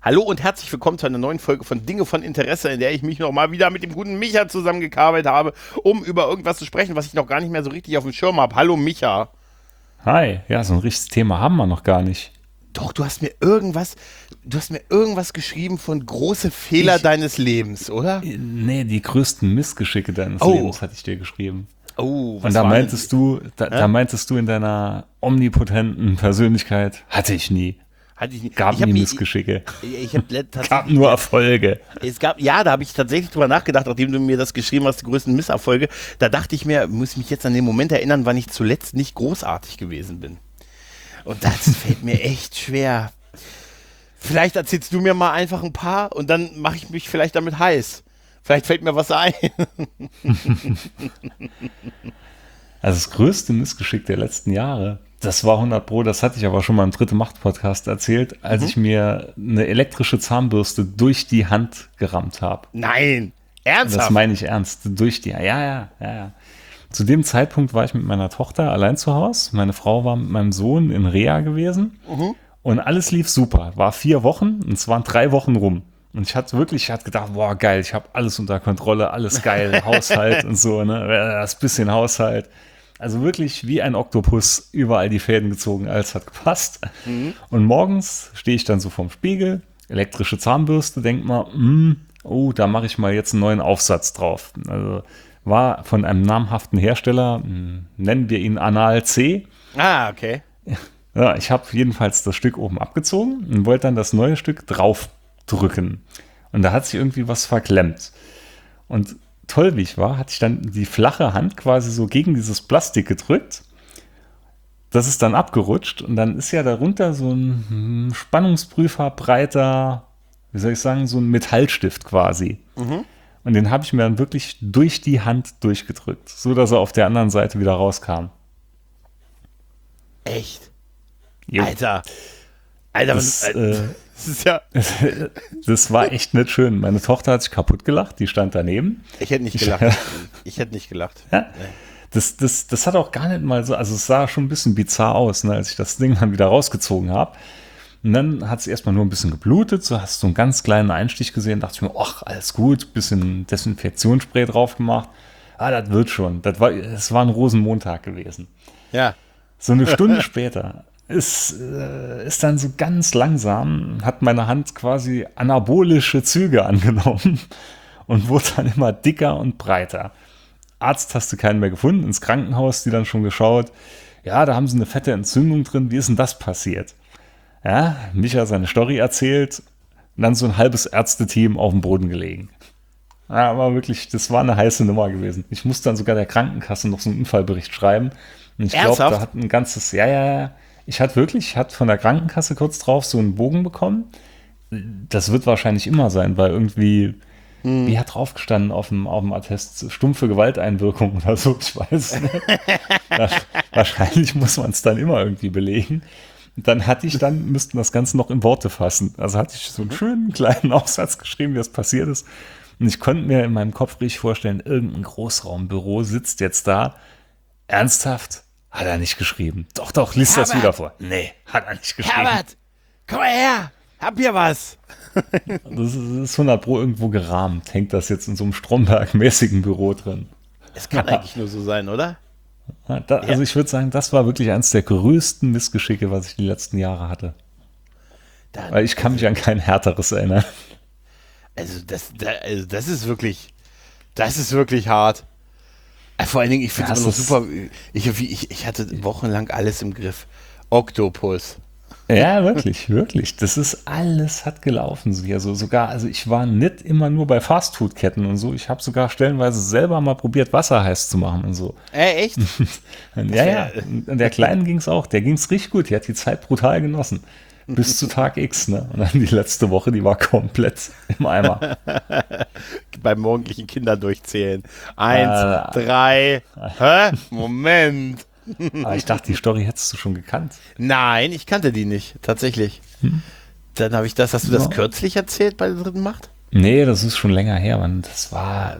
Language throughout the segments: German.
Hallo und herzlich willkommen zu einer neuen Folge von Dinge von Interesse, in der ich mich nochmal wieder mit dem guten Micha zusammengekabelt habe, um über irgendwas zu sprechen, was ich noch gar nicht mehr so richtig auf dem Schirm habe. Hallo Micha. Hi, ja, so ein richtiges Thema haben wir noch gar nicht. Doch, du hast mir irgendwas geschrieben von große Fehler deines Lebens, oder? Nee, die größten Missgeschicke deines Lebens hatte ich dir geschrieben. Oh, was Und da war meintest du, da meintest du in deiner omnipotenten Persönlichkeit, hatte ich nie. Hatte ich nicht. Gab nie Missgeschicke. Ich habe tatsächlich. Gab nur Erfolge. Da habe ich tatsächlich drüber nachgedacht, nachdem du mir das geschrieben hast, die größten Misserfolge. Da dachte ich mir, muss mich jetzt an den Moment erinnern, wann ich zuletzt nicht großartig gewesen bin. Und das fällt mir echt schwer. Vielleicht erzählst du mir mal einfach ein paar und dann mache ich mich vielleicht damit heiß. Vielleicht fällt mir was ein. Also das größte Missgeschick der letzten Jahre, das war 100 Pro, das hatte ich aber schon mal im Dritte Macht-Podcast erzählt, als ich mir eine elektrische Zahnbürste durch die Hand gerammt habe. Nein, ernsthaft? Das meine ich ernst, durch die, ja. Zu dem Zeitpunkt war ich mit meiner Tochter allein zu Hause. Meine Frau war mit meinem Sohn in Reha gewesen und alles lief super. War 4 Wochen und es waren 3 Wochen rum. Und ich hatte gedacht, boah, geil, ich habe alles unter Kontrolle, alles geil, Haushalt und so, ne, das bisschen Haushalt. Also wirklich wie ein Oktopus überall die Fäden gezogen, alles hat gepasst. Und morgens stehe ich dann so vorm Spiegel, elektrische Zahnbürste, denk mal, da mache ich mal jetzt einen neuen Aufsatz drauf. Also war von einem namhaften Hersteller, nennen wir ihn Anal C. Ah, okay. Ja, ich habe jedenfalls das Stück oben abgezogen und wollte dann das neue Stück draufdrücken. Und da hat sich irgendwie was verklemmt. Und toll wie ich war, hatte ich dann die flache Hand quasi so gegen dieses Plastik gedrückt. Das ist dann abgerutscht und dann ist ja darunter so ein Spannungsprüfer, breiter, wie soll ich sagen, so ein Metallstift quasi. Und den habe ich mir dann wirklich durch die Hand durchgedrückt, so dass er auf der anderen Seite wieder rauskam. Echt? Jo. Alter, Das ist ja. Das war echt nicht schön. Meine Tochter hat sich kaputt gelacht, die stand daneben. Ich hätte nicht gelacht. Ja? Das hat auch gar nicht mal so, also es sah schon ein bisschen bizarr aus, ne, als ich das Ding dann wieder rausgezogen habe. Und dann hat es erstmal nur ein bisschen geblutet, so hast du einen ganz kleinen Einstich gesehen, dachte ich mir, ach, alles gut, bisschen Desinfektionsspray drauf gemacht. Das wird schon. Es war ein Rosenmontag gewesen. Ja. So eine Stunde später ist dann so ganz langsam, hat meine Hand quasi anabolische Züge angenommen und wurde dann immer dicker und breiter. Arzt hast du keinen mehr gefunden, ins Krankenhaus, die dann schon geschaut, ja, da haben sie eine fette Entzündung drin, wie ist denn das passiert? Ja, Micha seine Story erzählt und dann so ein halbes Ärzteteam auf dem Boden gelegen. Ja, aber wirklich, das war eine heiße Nummer gewesen. Ich musste dann sogar der Krankenkasse noch so einen Unfallbericht schreiben. Und ich glaube, da hat ein ganzes, ich hatte von der Krankenkasse kurz drauf so einen Bogen bekommen. Das wird wahrscheinlich immer sein, weil irgendwie, wie hat draufgestanden auf dem Attest, stumpfe Gewalteinwirkung oder so, ich weiß nicht. Wahrscheinlich muss man es dann immer irgendwie belegen. Und dann müssten das Ganze noch in Worte fassen. Also hatte ich so einen schönen kleinen Aufsatz geschrieben, wie das passiert ist. Und ich konnte mir in meinem Kopf richtig vorstellen, irgendein Großraumbüro sitzt jetzt da. Ernsthaft? Hat er nicht geschrieben. Doch, liest das wieder vor. Nee, hat er nicht geschrieben. Herbert, komm mal her, hab hier was. Das ist 100 Pro irgendwo gerahmt. Hängt das jetzt in so einem Stromberg-mäßigen Büro drin. Es kann eigentlich nur so sein, oder? Also ich würde sagen, das war wirklich eines der größten Missgeschicke, was ich die letzten Jahre hatte. Weil ich kann mich an kein härteres erinnern. Also das ist wirklich hart. Vor allen Dingen, ich finde es noch super. Ich hatte wochenlang alles im Griff. Oktopus. Ja, wirklich. Das ist alles hat gelaufen. Also ich war nicht immer nur bei Fastfood-Ketten und so. Ich habe sogar stellenweise selber mal probiert, Wasser heiß zu machen und so. Echt? Ja. Und der Kleinen ging es auch. Der ging es richtig gut. Die hat die Zeit brutal genossen. Bis zu Tag X, ne? Und dann die letzte Woche, die war komplett im Eimer. Beim morgendlichen Kinder durchzählen. 1, 3. Hä? Moment. Aber ich dachte, die Story hättest du schon gekannt. Nein, ich kannte die nicht, tatsächlich. Dann habe ich hast du das kürzlich erzählt bei der dritten Macht? Nee, das ist schon länger her, Mann. Das war,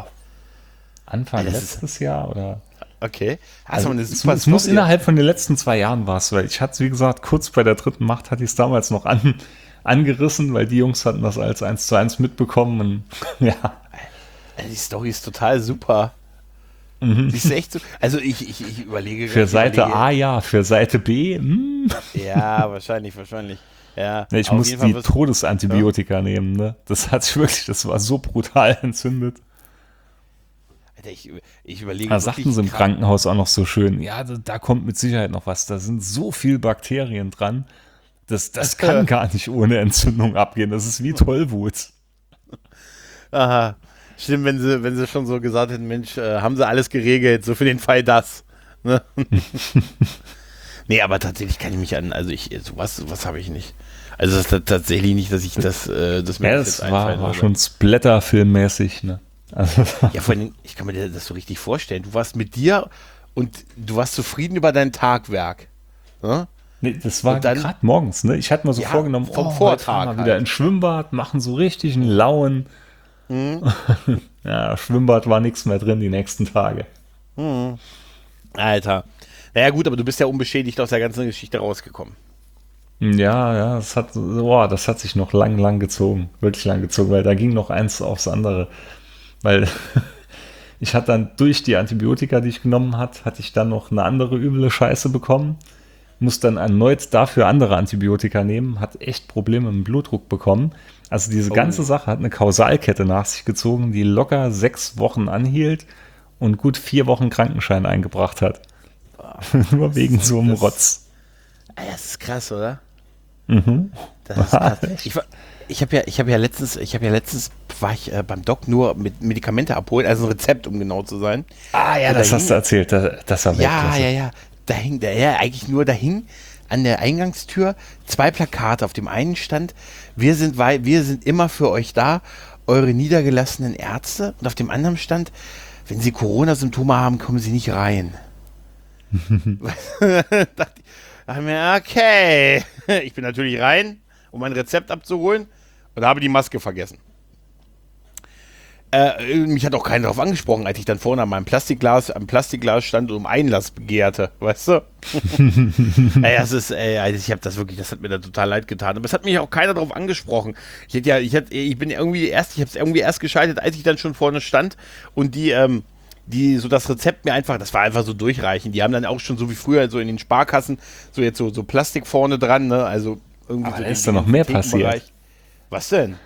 Anfang letztes Jahr oder... Okay. Also es muss innerhalb von den letzten 2 Jahren war es, weil ich hatte, wie gesagt, kurz bei der dritten Macht hatte ich es damals noch angerissen, weil die Jungs hatten das als 1:1 mitbekommen und ja. Die Story ist total super. Die ist echt so. Also ich überlege. Für Seite A ja, für Seite B. Ja, wahrscheinlich. Ja, ich muss die Todesantibiotika nehmen, ne? Das war so brutal entzündet. Alter, ich überlege. Da sagten sie im Krankenhaus auch noch so schön, ja, da kommt mit Sicherheit noch was. Da sind so viel Bakterien dran. Das kann gar nicht ohne Entzündung abgehen. Das ist wie Tollwut. Aha. Stimmt, wenn sie schon so gesagt hätten, Mensch, haben sie alles geregelt, so für den Fall das. Ne? Nee, aber tatsächlich kann ich mich also sowas habe ich nicht. Also das ist tatsächlich nicht, dass ich das mir ja, jetzt war schon Splatter-filmmäßig, ne? Also ja, vor allem, ich kann mir das so richtig vorstellen. Du warst mit dir und du warst zufrieden über dein Tagwerk. Ne? Nee, das war gerade morgens, ne? Ich hatte mir so vorgenommen, vom Vortag mal wieder ins Schwimmbad, machen so richtig einen lauen. Ja, Schwimmbad war nichts mehr drin die nächsten Tage. Alter. Naja gut, aber du bist ja unbeschädigt aus der ganzen Geschichte rausgekommen. Ja, das hat sich noch lang gezogen. Wirklich lang gezogen, weil da ging noch eins aufs andere. Weil ich hatte dann durch die Antibiotika, die ich genommen hatte ich dann noch eine andere üble Scheiße bekommen. Muss dann erneut dafür andere Antibiotika nehmen, hat echt Probleme mit dem Blutdruck bekommen. Also diese ganze Sache hat eine Kausalkette nach sich gezogen, die locker 6 Wochen anhielt und gut 4 Wochen Krankenschein eingebracht hat. Nur wegen so einem Rotz. Das ist krass, oder? Das ist krass. Ich habe ja letztens war ich beim Doc nur mit Medikamente abholen, also ein Rezept, um genau zu sein. Ja, das hast du erzählt, das war Weltklasse. Ja. Da hing an der Eingangstür 2 Plakate. Auf dem einen stand, wir sind immer für euch da, eure niedergelassenen Ärzte. Und auf dem anderen stand, wenn Sie Corona-Symptome haben, kommen Sie nicht rein. dachte mir, okay. Ich bin natürlich rein, um mein Rezept abzuholen und habe die Maske vergessen. Mich hat auch keiner darauf angesprochen, als ich dann vorne am Plastikglas stand und um Einlass begehrte, weißt du? Das hat mir da total leid getan. Aber es hat mich auch keiner darauf angesprochen. Ich habe es irgendwie erst geschaltet, als ich dann schon vorne stand und die so das Rezept mir einfach, das war einfach so durchreichen. Die haben dann auch schon so wie früher so in den Sparkassen so jetzt so Plastik vorne dran, ne? Also irgendwie aber so. Da ist da noch mehr passiert. Was denn?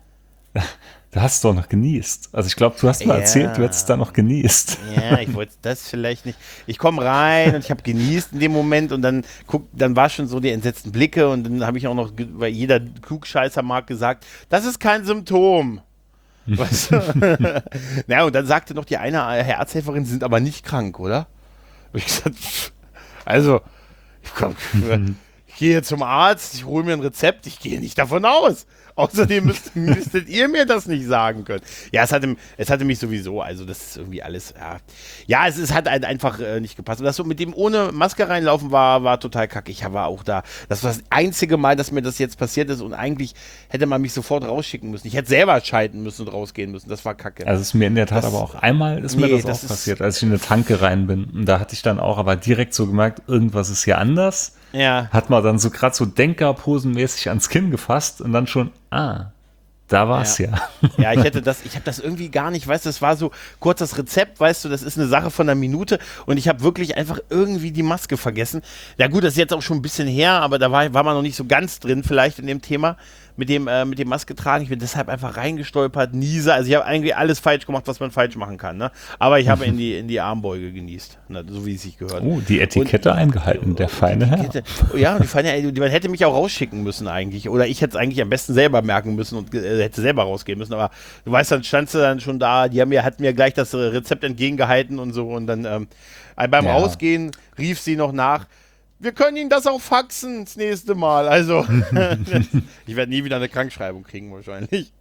Da hast du doch noch genießt. Also ich glaube, du hast mal erzählt, du hättest da noch genießt. Ja, ich wollte das vielleicht nicht. Ich komme rein und ich habe genießt in dem Moment und dann war schon so die entsetzten Blicke und dann habe ich auch noch, weil jeder Klugscheißer mag gesagt, das ist kein Symptom. Weißt du? Na, und dann sagte noch die eine Arzthelferin, sie sind aber nicht krank, oder? Und ich gesagt, also, ich gehe zum Arzt, ich hole mir ein Rezept, ich gehe nicht davon aus. Außerdem müsstet ihr mir das nicht sagen können. Ja, es hatte mich sowieso, also das ist irgendwie alles, ja, es hat halt einfach nicht gepasst. Und das so mit dem ohne Maske reinlaufen war total kacke. Ich war auch da. Das war das einzige Mal, dass mir das jetzt passiert ist und eigentlich hätte man mich sofort rausschicken müssen. Ich hätte selber schalten müssen und rausgehen müssen. Das war kacke. Also es ist mir in der Tat aber auch einmal mir das auch passiert, als ich in eine Tanke rein bin. Und da hatte ich dann auch aber direkt so gemerkt, irgendwas ist hier anders. Ja. Hat man dann so gerade so Denkerposenmäßig ans Kinn gefasst und dann schon, da war es ja. Ja, ich habe das irgendwie gar nicht, weißt du, das war so kurz das Rezept, weißt du, das ist eine Sache von einer Minute und ich habe wirklich einfach irgendwie die Maske vergessen. Ja gut, das ist jetzt auch schon ein bisschen her, aber da war man noch nicht so ganz drin vielleicht in dem Thema mit dem Maske tragen. Ich bin deshalb einfach reingestolpert, niese, also ich habe eigentlich alles falsch gemacht, was man falsch machen kann, ne? Aber ich habe in die Armbeuge genießt, ne? So wie es sich gehört. Oh, die Etikette eingehalten, der feine Herr. Ja, man hätte mich auch rausschicken müssen eigentlich, oder ich hätte es eigentlich am besten selber merken müssen und hätte selber rausgehen müssen, aber du weißt, dann standst du dann schon da, hat mir gleich das Rezept entgegengehalten und so und dann beim Rausgehen rief sie noch nach, wir können Ihnen das auch faxen das nächste Mal, also ich werde nie wieder eine Krankschreibung kriegen wahrscheinlich.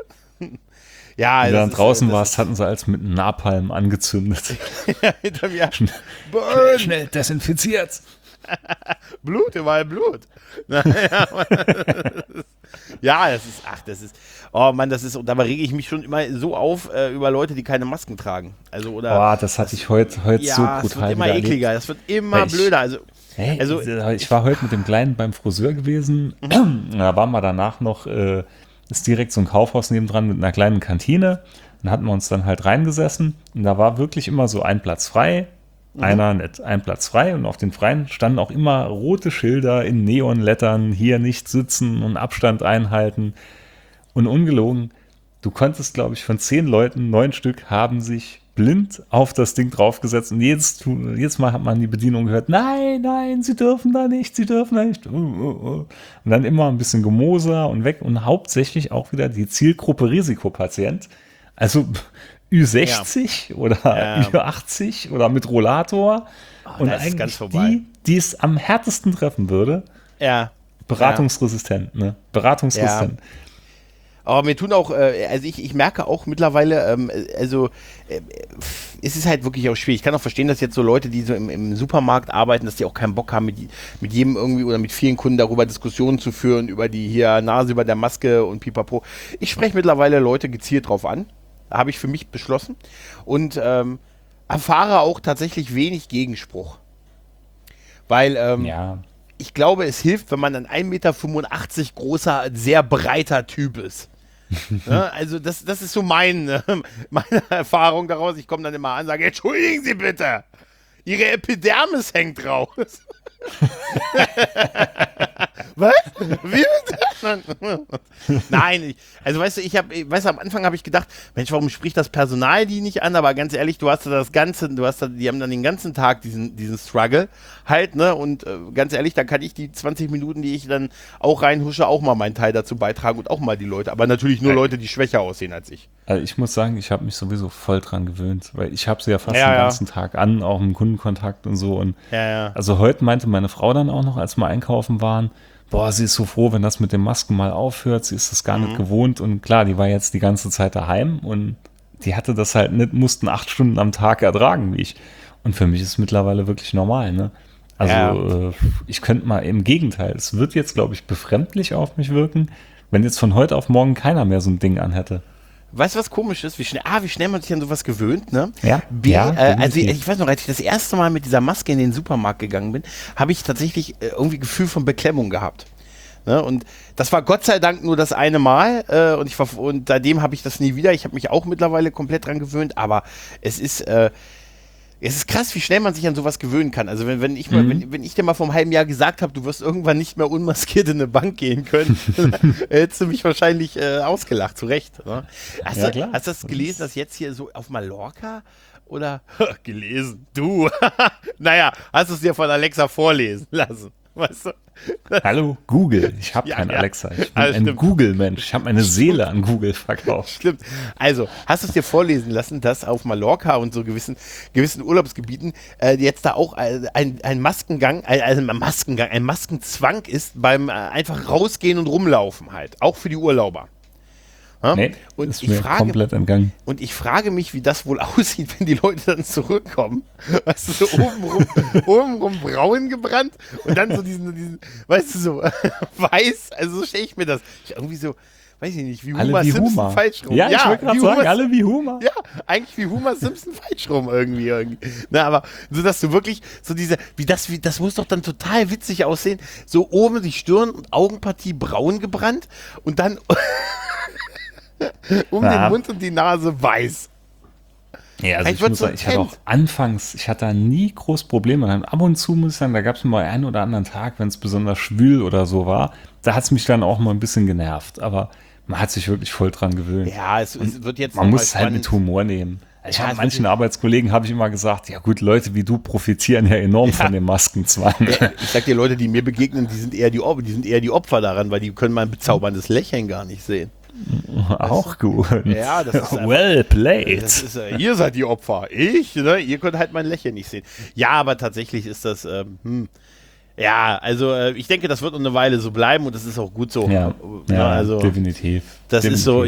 Ja, als du dann draußen warst, hatten sie als mit Napalm angezündet. Ja, hinter mir. Schnell desinfiziert. Blut, überall Blut. Ja, oh Mann, und dabei rege ich mich schon immer so auf über Leute, die keine Masken tragen. Also, oder. Das hatte ich heute so brutal. Das wird immer ekliger, das wird immer blöder. Also, Hey, Also, ich war heute mit dem Kleinen beim Friseur gewesen. Da waren wir danach noch, ist direkt so ein Kaufhaus nebendran mit einer kleinen Kantine. Dann hatten wir uns dann halt reingesessen und da war wirklich immer so ein Platz frei, ein Platz frei und auf den Freien standen auch immer rote Schilder in Neonlettern, hier nicht sitzen und Abstand einhalten. Und ungelogen, du konntest, glaube ich, von 10 Leuten, 9 Stück haben sich blind auf das Ding draufgesetzt und jedes Mal hat man die Bedienung gehört, nein, sie dürfen da nicht. Und dann immer ein bisschen Gemoser und weg und hauptsächlich auch wieder die Zielgruppe Risikopatient, also Ü60 oder Ü80 oder mit Rollator und eigentlich die es am härtesten treffen würde, beratungsresistent, ne? Beratungsresistent. Ja. Aber mir tun auch, also ich merke auch mittlerweile, es ist halt wirklich auch schwierig. Ich kann auch verstehen, dass jetzt so Leute, die so im Supermarkt arbeiten, dass die auch keinen Bock haben, mit jedem irgendwie oder mit vielen Kunden darüber Diskussionen zu führen, über die hier Nase über der Maske und pipapo. Ich spreche mittlerweile Leute gezielt drauf an. Habe ich für mich beschlossen. Und erfahre auch tatsächlich wenig Gegenspruch. Weil, ich glaube, es hilft, wenn man ein 1,85 Meter großer, sehr breiter Typ ist. Ja, also das ist so meine Erfahrung daraus. Ich komme dann immer an und sage, entschuldigen Sie bitte, Ihre Epidermis hängt raus. Was? Wie bitte? Nein, also weißt du, am Anfang habe ich gedacht, Mensch, warum spricht das Personal die nicht an? Aber ganz ehrlich, die haben dann den ganzen Tag diesen Struggle halt, ne? Und ganz ehrlich, da kann ich die 20 Minuten, die ich dann auch reinhusche, auch mal meinen Teil dazu beitragen und auch mal die Leute, aber natürlich nur Leute, die schwächer aussehen als ich. Also ich muss sagen, ich habe mich sowieso voll dran gewöhnt, weil ich habe sie ja fast den ganzen Tag an, auch im Kundenkontakt und so. Und also heute meinte meine Frau dann auch noch, als wir einkaufen waren, boah, sie ist so froh, wenn das mit den Masken mal aufhört, sie ist das gar nicht gewohnt. Und klar, die war jetzt die ganze Zeit daheim und die hatte das halt nicht, mussten 8 Stunden am Tag ertragen, wie ich. Und für mich ist es mittlerweile wirklich normal, ne? Also ich könnte mal, im Gegenteil, es wird jetzt, glaube ich, befremdlich auf mich wirken, wenn jetzt von heute auf morgen keiner mehr so ein Ding anhätte. Weißt du, was komisch ist? Wie schnell man sich an sowas gewöhnt, ne? Ja. Also ich weiß noch, als ich das erste Mal mit dieser Maske in den Supermarkt gegangen bin, habe ich tatsächlich irgendwie Gefühl von Beklemmung gehabt. Ne? Und das war Gott sei Dank nur das eine Mal und seitdem habe ich das nie wieder. Ich habe mich auch mittlerweile komplett dran gewöhnt, aber es ist krass, wie schnell man sich an sowas gewöhnen kann. Also wenn ich dir mal vor einem halben Jahr gesagt habe, du wirst irgendwann nicht mehr unmaskiert in eine Bank gehen können, hättest du mich wahrscheinlich ausgelacht, zu Recht. Ne? Hast du das gelesen, dass jetzt hier so auf Mallorca oder gelesen? Du! Naja, hast du es dir von Alexa vorlesen lassen? Weißt du? Hallo Google, ich habe kein Alexa, ich bin ein Google-Mensch, ich habe meine Seele an Google verkauft. Stimmt. Also, hast du es dir vorlesen lassen, dass auf Mallorca und so gewissen Urlaubsgebieten jetzt da auch ein Maskenzwang ist beim einfach rausgehen und rumlaufen halt, auch für die Urlauber. Ja? Nee, und ist mir komplett entgangen. Und ich frage mich, wie das wohl aussieht, wenn die Leute dann zurückkommen. Weißt du, so obenrum braun gebrannt und dann so diesen weißt du, so weiß, also so stelle ich mir das. Irgendwie so, weiß ich nicht, wie Homer Simpson falsch rum. Ja, ich wollte gerade sagen, alle wie Homer. Ja, eigentlich wie Homer Simpson falsch rum irgendwie. Na, aber so, dass du wirklich so das muss doch dann total witzig aussehen. So oben die Stirn- und Augenpartie braun gebrannt und dann den Mund und die Nase weiß. Ja, also ich muss sagen, ich hatte auch anfangs, ich hatte da nie groß Probleme. Dann ab und zu muss ich sagen, da gab es mal einen oder anderen Tag, wenn es besonders schwül oder so war, da hat es mich dann auch mal ein bisschen genervt. Aber man hat sich wirklich voll dran gewöhnt. Ja, es wird jetzt man muss es halt mit Humor nehmen. Ich habe manchen Arbeitskollegen habe ich immer gesagt, ja gut, Leute wie du profitieren ja enorm von dem Maskenzwang. Ich sag dir, Leute, die mir begegnen, die sind eher die Opfer daran, weil die können mein bezauberndes Lächeln gar nicht sehen. Auch gut. Ja, das ist well played. Ihr seid die Opfer. Ihr könnt halt mein Lächeln nicht sehen. Ja, aber tatsächlich ist das, ja, also ich denke, das wird eine Weile so bleiben und das ist auch gut so. Ja, also, definitiv. Das ist so,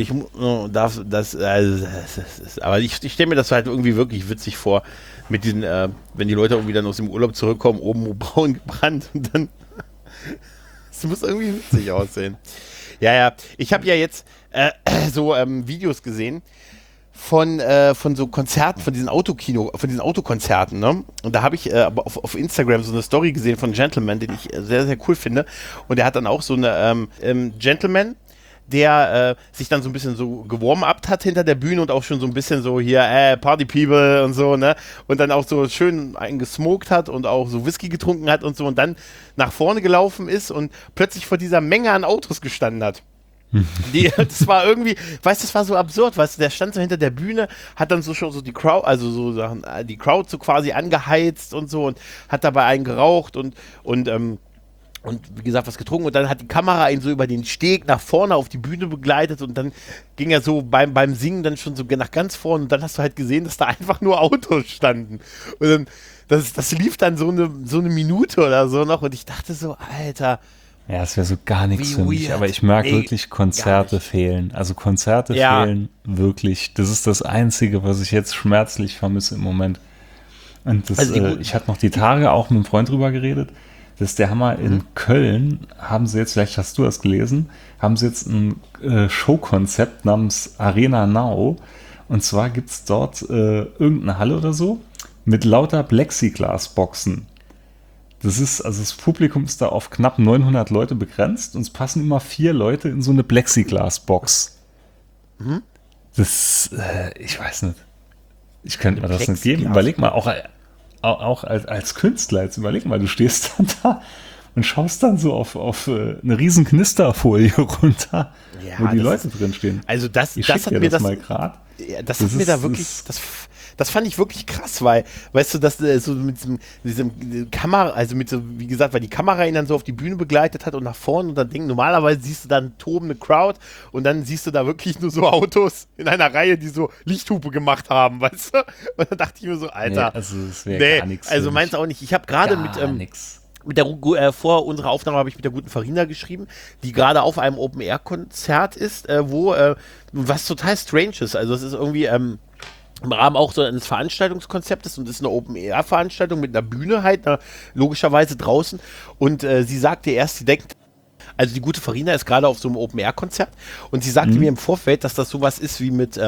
aber ich stelle mir das halt irgendwie wirklich witzig vor, mit diesen, wenn die Leute irgendwie dann aus dem Urlaub zurückkommen, oben braun gebrannt und dann, das muss irgendwie witzig aussehen. Ja, ich habe ja jetzt so Videos gesehen von so Konzerten, von diesen Autokonzerten, ne? Und da habe ich auf Instagram so eine Story gesehen von Gentleman, den ich sehr, sehr cool finde. Und der hat dann auch so eine Gentleman, der sich dann so ein bisschen so gewarm-upt hat hinter der Bühne und auch schon so ein bisschen so hier, Party People und so, ne? Und dann auch so schön einen gesmoked hat und auch so Whisky getrunken hat und so und dann nach vorne gelaufen ist und plötzlich vor dieser Menge an Autos gestanden hat. Das war irgendwie, weißt du, das war so absurd, weißt du, der stand so hinter der Bühne, hat dann so schon so die Crowd, also so Sachen, die Crowd so quasi angeheizt und so und hat dabei einen geraucht und wie gesagt, was getrunken und dann hat die Kamera ihn so über den Steg nach vorne auf die Bühne begleitet und dann ging er so beim Singen dann schon so nach ganz vorne und dann hast du halt gesehen, dass da einfach nur Autos standen und dann, das lief dann so eine Minute oder so noch und ich dachte so, Alter. Ja, es wäre so gar nichts für mich, aber ich merke wirklich, Konzerte fehlen. Also Konzerte fehlen wirklich. Das ist das Einzige, was ich jetzt schmerzlich vermisse im Moment. Und das, ich hatte noch die Tage auch mit einem Freund drüber geredet. Das ist der Hammer. In Köln haben sie jetzt, vielleicht hast du das gelesen, haben sie jetzt ein Showkonzept namens Arena Now. Und zwar gibt es dort irgendeine Halle oder so mit lauter Plexiglas-Boxen. Das Publikum ist da auf knapp 900 Leute begrenzt und es passen immer 4 Leute in so eine Plexiglas-Box. Das, ich weiß nicht. Ich könnte mir das nicht geben. Überleg mal, auch als Künstler, jetzt überleg mal, du stehst dann da und schaust dann so auf eine riesen Knisterfolie runter, wo die Leute drin stehen. Also das hat mir das mal gerade. Das hat mir da wirklich, das fand ich wirklich krass, weil, weißt du, dass so mit diesem Kamera, also mit so, wie gesagt, weil die Kamera ihn dann so auf die Bühne begleitet hat und nach vorne und dann normalerweise siehst du dann tobende Crowd und dann siehst du da wirklich nur so Autos in einer Reihe, die so Lichthupe gemacht haben, weißt du? Und dann dachte ich mir so, Alter, nee, also das wäre gar nichts. Also meinst du auch nicht. Ich habe gerade vor unserer Aufnahme habe ich mit der guten Farina geschrieben, die gerade auf einem Open-Air-Konzert ist, wo was total strange ist. Also es ist irgendwie im Rahmen auch so eines Veranstaltungskonzeptes und es ist eine Open-Air-Veranstaltung mit einer Bühne halt, logischerweise draußen. Und sie sagte erst, sie denkt, also die gute Farina ist gerade auf so einem Open-Air-Konzert und sie sagte mir im Vorfeld, dass das sowas ist wie mit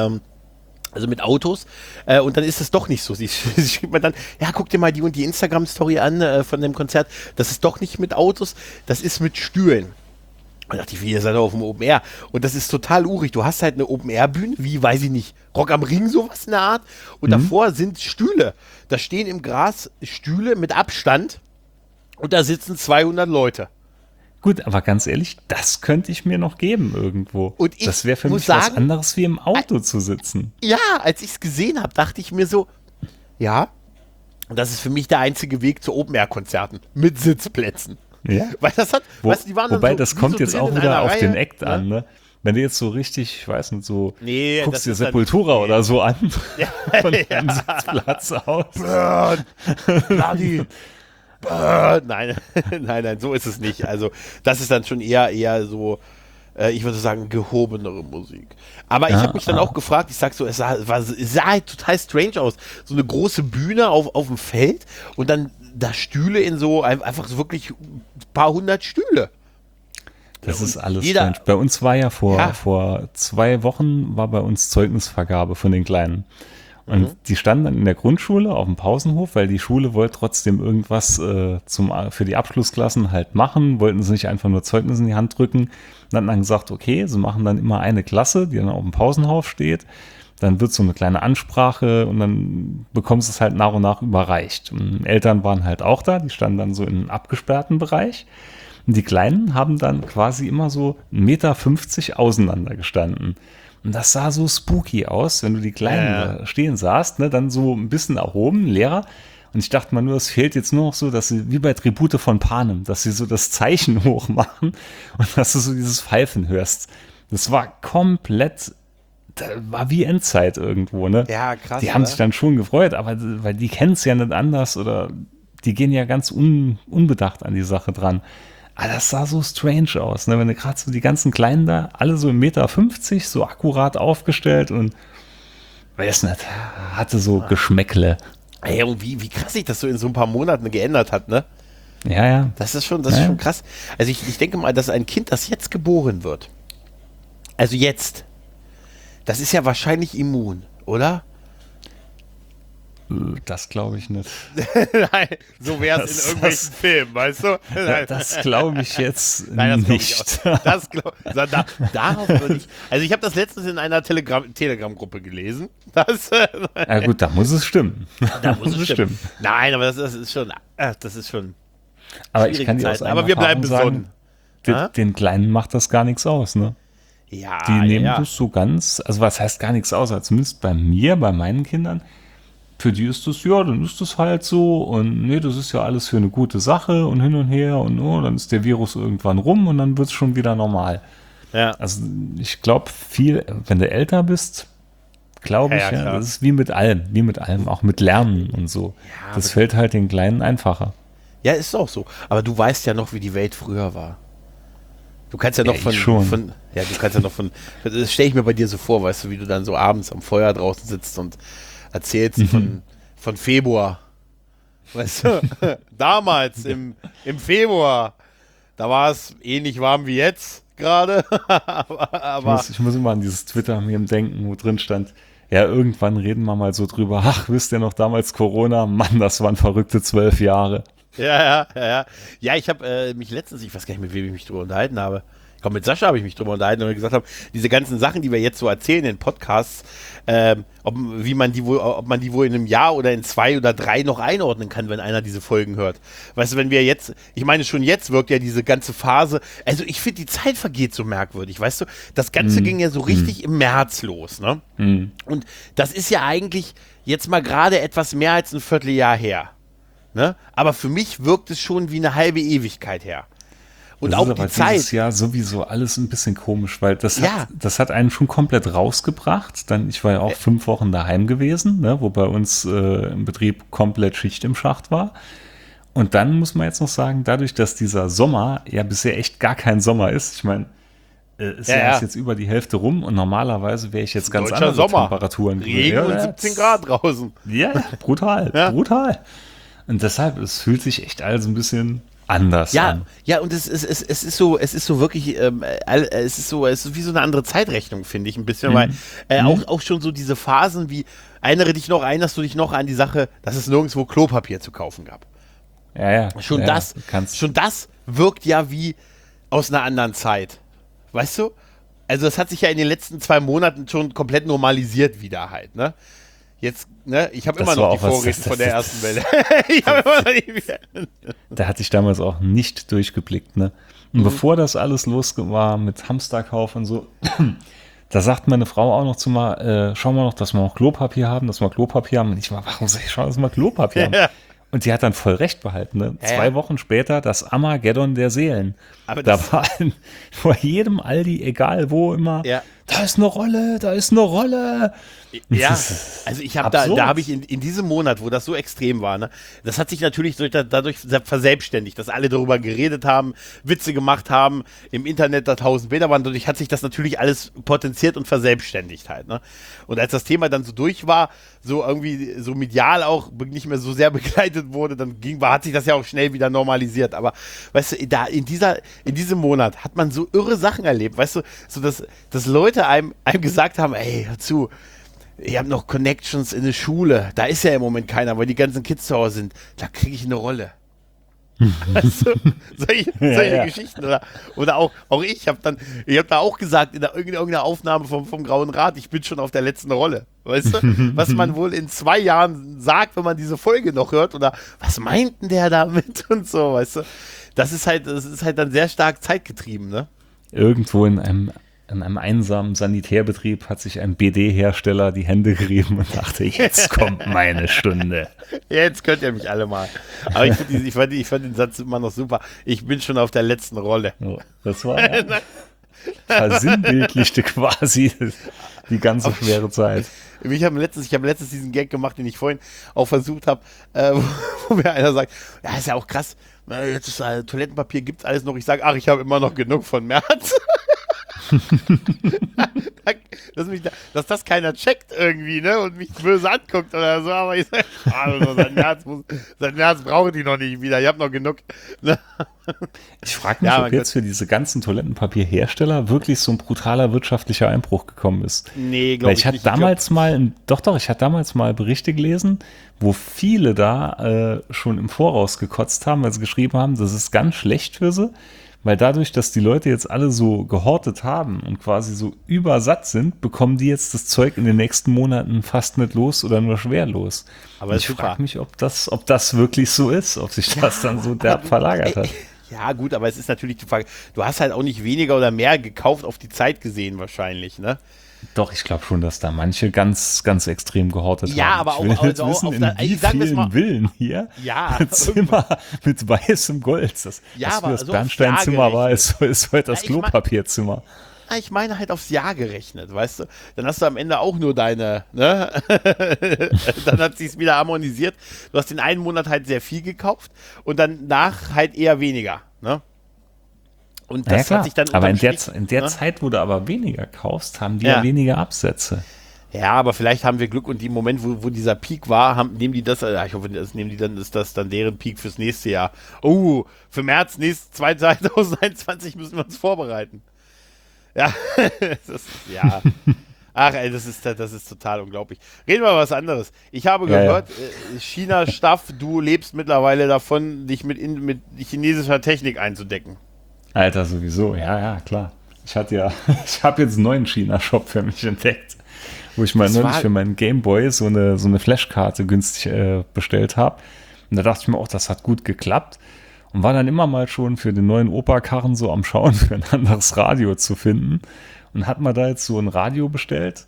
Autos, und dann ist es doch nicht so. Sie schrieb mir dann, ja, guck dir mal die und die Instagram-Story an von dem Konzert, das ist doch nicht mit Autos, das ist mit Stühlen. Und dachte ich, ihr seid auf dem Open Air. Und das ist total urig. Du hast halt eine Open Air Bühne, wie, weiß ich nicht, Rock am Ring, sowas in der Art. Und davor sind Stühle. Da stehen im Gras Stühle mit Abstand und da sitzen 200 Leute. Gut, aber ganz ehrlich, das könnte ich mir noch geben irgendwo. Und das wäre für mich was anderes, wie im Auto zu sitzen. Ja, als ich es gesehen habe, dachte ich mir so, ja, das ist für mich der einzige Weg zu Open-Air-Konzerten mit Sitzplätzen. Ja. Weil das hat, weißt, die waren wobei, so, das kommt so jetzt auch wieder auf Reihe, den Act an, ne? Wenn du jetzt so richtig, ich weiß nicht, so guckst dir das Sepultura dann, oder so an, von deinem Sitzplatz aus. Burn! Bloody! Burn! Nein, so ist es nicht. Also, das ist dann schon eher so, ich würde sagen, gehobenere Musik. Aber ich habe mich dann auch gefragt, ich sag so, es sah halt total strange aus. So eine große Bühne auf dem Feld und dann da Stühle in so, einfach so wirklich ein paar hundert Stühle. Das ist alles strange. Bei uns war ja vor 2 Wochen war bei uns Zeugnisvergabe von den Kleinen. Und die standen dann in der Grundschule auf dem Pausenhof, weil die Schule wollte trotzdem irgendwas für die Abschlussklassen halt machen, wollten sie nicht einfach nur Zeugnisse in die Hand drücken. Und dann gesagt, okay, sie machen dann immer eine Klasse, die dann auf dem Pausenhof steht. Dann wird so eine kleine Ansprache und dann bekommst du es halt nach und nach überreicht. Und Eltern waren halt auch da, die standen dann so in einem abgesperrten Bereich. Und die Kleinen haben dann quasi immer so 1,50 Meter auseinander gestanden. Und das sah so spooky aus, wenn du die Kleinen da stehen sahst, ne, dann so ein bisschen erhoben, Lehrer. Und ich dachte mal nur, es fehlt jetzt nur noch so, dass sie, wie bei Tribute von Panem, dass sie so das Zeichen hoch machen und dass du so dieses Pfeifen hörst. Das war komplett, war wie Endzeit irgendwo, ne? Ja, krass. Die haben sich dann schon gefreut, aber weil die kennen es ja nicht anders oder die gehen ja ganz unbedacht an die Sache dran. Aber das sah so strange aus, ne? Wenn du gerade so die ganzen Kleinen da, alle so 1,50 Meter, so akkurat aufgestellt und weiß nicht, hatte so Geschmäckle. Ey, und wie krass sich das so in so ein paar Monaten geändert hat, ne? Ja. Das ist schon krass. Also ich denke mal, dass ein Kind, das jetzt geboren wird, also jetzt, das ist ja wahrscheinlich immun. oder? Das glaube ich nicht. Nein, so wäre es in irgendwelchen Filmen, weißt du? Nein. Das glaube ich jetzt Nein, das nicht. Darauf würde ich. Also ich habe das letztens in einer Telegram-Gruppe gelesen. Ja gut, da muss es stimmen. Da muss es stimmen. Nein, aber das ist schon. Aber ich kann dir aus aber wir bleiben besonnen. Den Kleinen macht das gar nichts aus, ne? Ja. Die nehmen das so ganz, also was heißt gar nichts aus, also zumindest bei meinen Kindern. Für die ist das, ja, dann ist das halt so und nee, das ist ja alles für eine gute Sache und hin und her und oh, dann ist der Virus irgendwann rum und dann wird es schon wieder normal. Ja. Also ich glaube wenn du älter bist, glaube ich, ja, das ist wie mit allem, auch mit Lernen und so. Ja, das fällt halt den Kleinen einfacher. Ja, ist auch so. Aber du weißt ja noch, wie die Welt früher war. Du kannst ja noch das stelle ich mir bei dir so vor, weißt du, wie du dann so abends am Feuer draußen sitzt und erzählst von Februar. Weißt du, damals im Februar, da war es ähnlich warm wie jetzt gerade. aber ich muss immer an dieses Twitter-Meme denken, wo drin stand, ja, irgendwann reden wir mal so drüber, ach, wisst ihr noch damals Corona? Mann, das waren verrückte 12 Jahre. Ja. Ja, ich habe mich letztens, ich weiß gar nicht, mit wem ich mich drüber unterhalten habe. Ich glaube, mit Sascha habe ich mich drüber unterhalten und gesagt habe, diese ganzen Sachen, die wir jetzt so erzählen in Podcasts, ob man die wohl in einem Jahr oder in 2 oder 3 noch einordnen kann, wenn einer diese Folgen hört. Weißt du, wenn wir jetzt, ich meine, schon jetzt wirkt ja diese ganze Phase, also ich finde, die Zeit vergeht so merkwürdig, weißt du? Das Ganze ging ja so richtig im März los, ne? Und das ist ja eigentlich jetzt mal gerade etwas mehr als ein Vierteljahr her. Ne? Aber für mich wirkt es schon wie eine halbe Ewigkeit her. Und das auch ist aber die Zeit. Dieses Jahr sowieso alles ein bisschen komisch, weil das hat einen schon komplett rausgebracht. Ich war ja auch 5 Wochen daheim gewesen, ne, wo bei uns im Betrieb komplett Schicht im Schacht war. Und dann muss man jetzt noch sagen, dadurch, dass dieser Sommer ja bisher echt gar kein Sommer ist, ich meine, ist jetzt über die Hälfte rum und normalerweise wäre ich jetzt ganz andere Temperaturen. Regen und 17 Grad draußen. Ja, brutal. Und deshalb, es fühlt sich echt alles ein bisschen anders an. Ja, und es ist so wirklich, es ist wie so eine andere Zeitrechnung, finde ich ein bisschen, weil auch schon so diese Phasen wie, erinnerst du dich noch an die Sache, dass es nirgendwo Klopapier zu kaufen gab. Ja. Schon das wirkt ja wie aus einer anderen Zeit. Weißt du? Also das hat sich ja in den letzten 2 Monaten schon komplett normalisiert wieder halt, ne? Jetzt, ne, ich habe immer noch die Vorräte von der ersten Welle. Da hatte ich damals auch nicht durchgeblickt, ne? Und bevor das alles los war mit Hamsterkauf und so, da sagt meine Frau auch noch zu mal, schau mal noch, dass wir noch Klopapier haben, Und ich mal, warum soll ich schauen, dass wir Klopapier haben? Und die hat dann voll recht behalten. Ne? 2 Wochen später das Armageddon der Seelen. Aber da war vor jedem Aldi, egal wo, immer, da ist eine Rolle. Ja, also ich habe da habe ich in diesem Monat, wo das so extrem war, ne, das hat sich natürlich dadurch verselbstständigt, dass alle darüber geredet haben, Witze gemacht haben, im Internet da 1000 Bilder waren, dadurch hat sich das natürlich alles potenziert und verselbstständigt halt, ne. Und als das Thema dann so durch war, so irgendwie so medial auch nicht mehr so sehr begleitet wurde, dann hat sich das ja auch schnell wieder normalisiert, aber weißt du, da in diesem Monat hat man so irre Sachen erlebt, weißt du, so dass Leute einem gesagt haben, ey, hör zu, ihr habt noch Connections in der Schule. Da ist ja im Moment keiner, weil die ganzen Kids zu Hause sind. Da kriege ich eine Rolle. Also, solche Geschichten. Oder auch ich habe da auch gesagt in irgendeiner Aufnahme vom Grauen Rat, ich bin schon auf der letzten Rolle. Weißt du? Was man wohl in 2 Jahren sagt, wenn man diese Folge noch hört. Oder was meint denn der damit und so, weißt du? Das ist halt dann sehr stark zeitgetrieben, ne? Irgendwo in einem einsamen Sanitärbetrieb hat sich ein BD-Hersteller die Hände gerieben und dachte, jetzt kommt meine Stunde. Jetzt könnt ihr mich alle mal. Aber ich fand den Satz immer noch super. Ich bin schon auf der letzten Rolle. Das war versinnbildlichte quasi die ganze schwere Zeit. Ich habe letztens diesen Gag gemacht, den ich vorhin auch versucht habe, wo mir einer sagt, ja, ist ja auch krass, jetzt ist Toilettenpapier, gibt's alles noch. Ich sage, ach, ich habe immer noch genug von März. Dass das keiner checkt irgendwie, ne? Und mich böse anguckt oder so, aber ich sag, also sein Herz braucht die noch nicht wieder, ich hab noch genug. Ne? Ich frage mich, ob jetzt für diese ganzen Toilettenpapierhersteller wirklich so ein brutaler wirtschaftlicher Einbruch gekommen ist. Nee, glaube ich nicht. Ich hatte damals mal Berichte gelesen, wo viele da schon im Voraus gekotzt haben, weil sie geschrieben haben, das ist ganz schlecht für sie, weil dadurch, dass die Leute jetzt alle so gehortet haben und quasi so übersatt sind, bekommen die jetzt das Zeug in den nächsten Monaten fast nicht los oder nur schwer los. Aber ich frage mich, ob das wirklich so ist, ob sich das dann so derb verlagert hat. Ja, gut, aber es ist natürlich die Frage, du hast halt auch nicht weniger oder mehr gekauft auf die Zeit gesehen wahrscheinlich, ne? Doch, ich glaube schon, dass da manche ganz, ganz extrem gehortet haben. Ja, aber ich will auch, jetzt also wissen, auch in wie vielen Villen hier Zimmer mit weißem Gold. Das Bernsteinzimmer war, ist heute das Klopapierzimmer. Ich meine halt aufs Jahr gerechnet, weißt du? Dann hast du am Ende auch nur deine, ne? Dann hat sich's wieder harmonisiert. Du hast den einen Monat halt sehr viel gekauft und danach halt eher weniger, ne? Und das hat sich dann aber in der Zeit, wo du aber weniger kaufst, haben die ja weniger Absätze. Ja, aber vielleicht haben wir Glück und im Moment, wo dieser Peak war, nehmen die das, ich hoffe, ist das dann deren Peak fürs nächste Jahr. Oh, für März 2021 müssen wir uns vorbereiten. Ja, ja. Ach ey, das ist total unglaublich. Reden wir über was anderes. Ich habe gehört, China-Staff, du lebst mittlerweile davon, dich mit chinesischer Technik einzudecken. Alter, sowieso, ja, klar. Ich habe jetzt einen neuen China-Shop für mich entdeckt, wo ich mal neulich für meinen Gameboy so eine Flashkarte günstig bestellt habe. Und da dachte ich mir auch, das hat gut geklappt. Und war dann immer mal schon für den neuen Opa-Karren so am Schauen, für ein anderes Radio zu finden. Und hat mal da jetzt so ein Radio bestellt.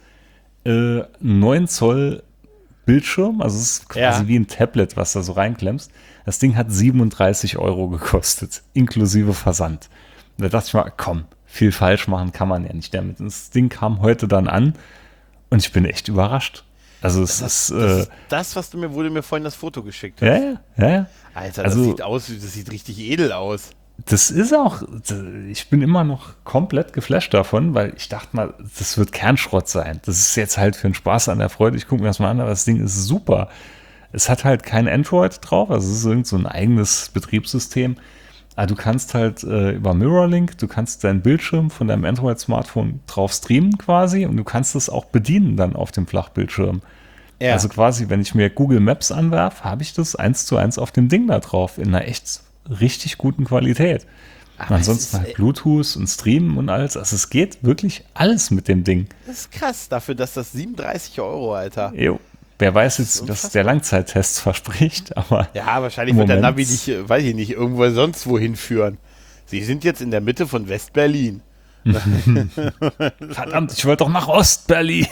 9 Zoll Bildschirm, also es ist quasi wie ein Tablet, was da so reinklemmst. Das Ding hat 37 € gekostet, inklusive Versand. Und da dachte ich mal, komm, viel falsch machen kann man ja nicht damit. Und das Ding kam heute dann an und ich bin echt überrascht. Also das ist das, wo du mir vorhin das Foto geschickt hast. Ja. Alter, das sieht richtig edel aus. Das ist auch, ich bin immer noch komplett geflasht davon, weil ich dachte mal, das wird Kernschrott sein. Das ist jetzt halt für den Spaß an der Freude. Ich gucke mir das mal an, aber das Ding ist super. Es hat halt kein Android drauf, also es ist irgend so ein eigenes Betriebssystem. Aber du kannst halt über Mirrorlink, du kannst deinen Bildschirm von deinem Android-Smartphone drauf streamen quasi und du kannst es auch bedienen dann auf dem Flachbildschirm. Ja. Also quasi, wenn ich mir Google Maps anwerfe, habe ich das 1:1 auf dem Ding da drauf in einer echt richtig guten Qualität. Und ansonsten halt Bluetooth und Streamen und alles. Also es geht wirklich alles mit dem Ding. Das ist krass, dafür, dass das 37 €, Alter. Jo. Wer weiß jetzt, was der Langzeittest verspricht, aber. Ja, wahrscheinlich wird der Navi dich, weiß ich nicht, irgendwo sonst wohin führen. Sie sind jetzt in der Mitte von West-Berlin. Verdammt, ich wollte doch nach Ost-Berlin.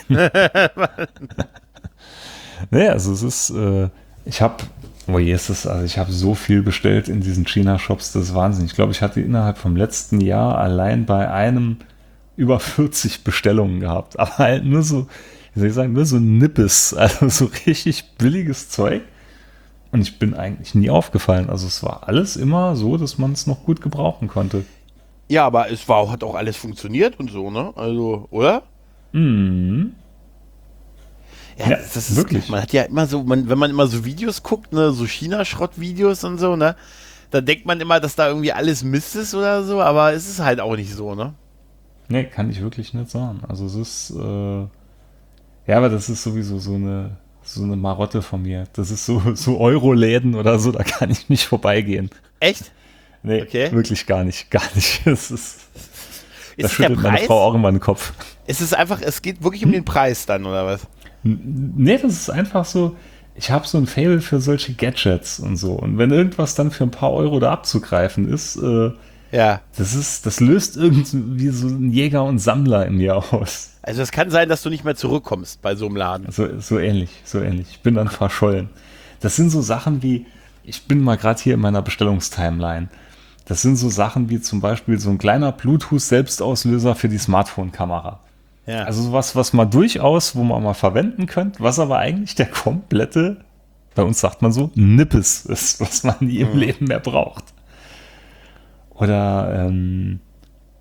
Naja, also es ist, ich habe so viel bestellt in diesen China-Shops, das ist Wahnsinn. Ich glaube, ich hatte innerhalb vom letzten Jahr allein bei einem über 40 Bestellungen gehabt. Aber halt nur so, wie soll ich sagen, nur so Nippes, also so richtig billiges Zeug. Und ich bin eigentlich nie aufgefallen. Also es war alles immer so, dass man es noch gut gebrauchen konnte. Ja, aber hat auch alles funktioniert und so, ne? Also, oder? Mhm. Ja, das ist wirklich. Man hat ja immer so, wenn man immer so Videos guckt, ne, so China-Schrott-Videos und so, ne, da denkt man immer, dass da irgendwie alles Mist ist oder so, aber es ist halt auch nicht so, ne? Nee, kann ich wirklich nicht sagen. Also es ist, aber das ist sowieso so eine Marotte von mir. Das ist so Euro-Läden oder so, da kann ich nicht vorbeigehen. Echt? Nee, okay. Wirklich gar nicht. Da schüttelt meine Frau auch immer den Kopf. Es geht wirklich um den Preis dann, oder was? Nee, das ist einfach so, ich habe so ein Faible für solche Gadgets und so. Und wenn irgendwas dann für ein paar Euro da abzugreifen ist, das löst irgendwie so ein Jäger und Sammler in mir aus. Also es kann sein, dass du nicht mehr zurückkommst bei so einem Laden. So ähnlich. Ich bin dann verschollen. Das sind so Sachen wie, ich bin mal gerade hier in meiner Bestellungstimeline. Das sind so Sachen wie zum Beispiel so ein kleiner Bluetooth-Selbstauslöser für die Smartphone-Kamera. Ja. Also sowas, wo man mal verwenden könnte, was aber eigentlich der komplette, bei uns sagt man so, Nippes ist, was man nie im Leben mehr braucht. Oder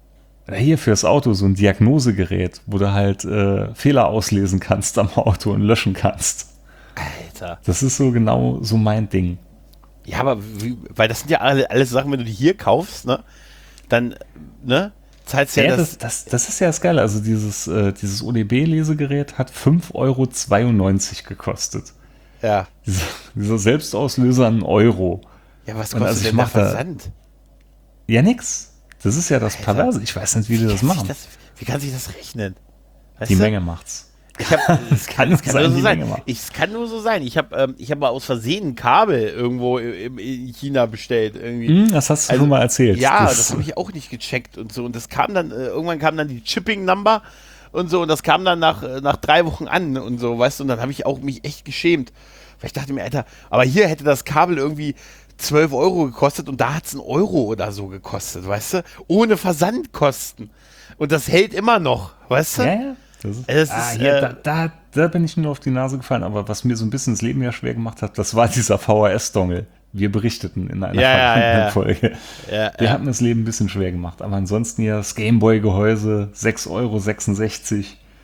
Oder hier fürs Auto so ein Diagnosegerät, wo du halt Fehler auslesen kannst am Auto und löschen kannst. Alter. Das ist so genau so mein Ding. Ja, aber weil das sind ja alles Sachen, wenn du die hier kaufst, ne, dann, ne, zahlst ja, das ist ja das Geile. Also dieses ODB-Lesegerät hat 5,92 € gekostet. Ja. Dieser Selbstauslöser ein Euro. Ja, was Und kostet also ich denn der mach da- Versand? Ja, nix. Das ist ja das Alter. Perverse. Ich weiß nicht, wie die das machen. Wie kann sich das rechnen? Weißt Die du? Menge macht's. Es kann nur so die sein. Menge macht. Es kann nur so sein. Ich habe mal aus Versehen ein Kabel irgendwo in China bestellt. Irgendwie. Das hast du schon mal erzählt. Ja, das habe ich auch nicht gecheckt und so. Und das kam dann, irgendwann kam dann die Shipping-Number und so. Und das kam dann nach 3 Wochen an und so, weißt du. Und dann habe ich auch mich echt geschämt. Weil ich dachte mir, Alter, aber hier hätte das Kabel irgendwie 12 € gekostet und da hat es 1 € oder so gekostet, weißt du? Ohne Versandkosten. Und das hält immer noch, weißt du? Ja, ja. Da bin ich nur auf die Nase gefallen, aber was mir so ein bisschen das Leben ja schwer gemacht hat, das war dieser VHS-Dongle. Wir berichteten in einer vergangenen Folge. Wir hatten das Leben ein bisschen schwer gemacht, aber ansonsten ja das Gameboy-Gehäuse, 6,66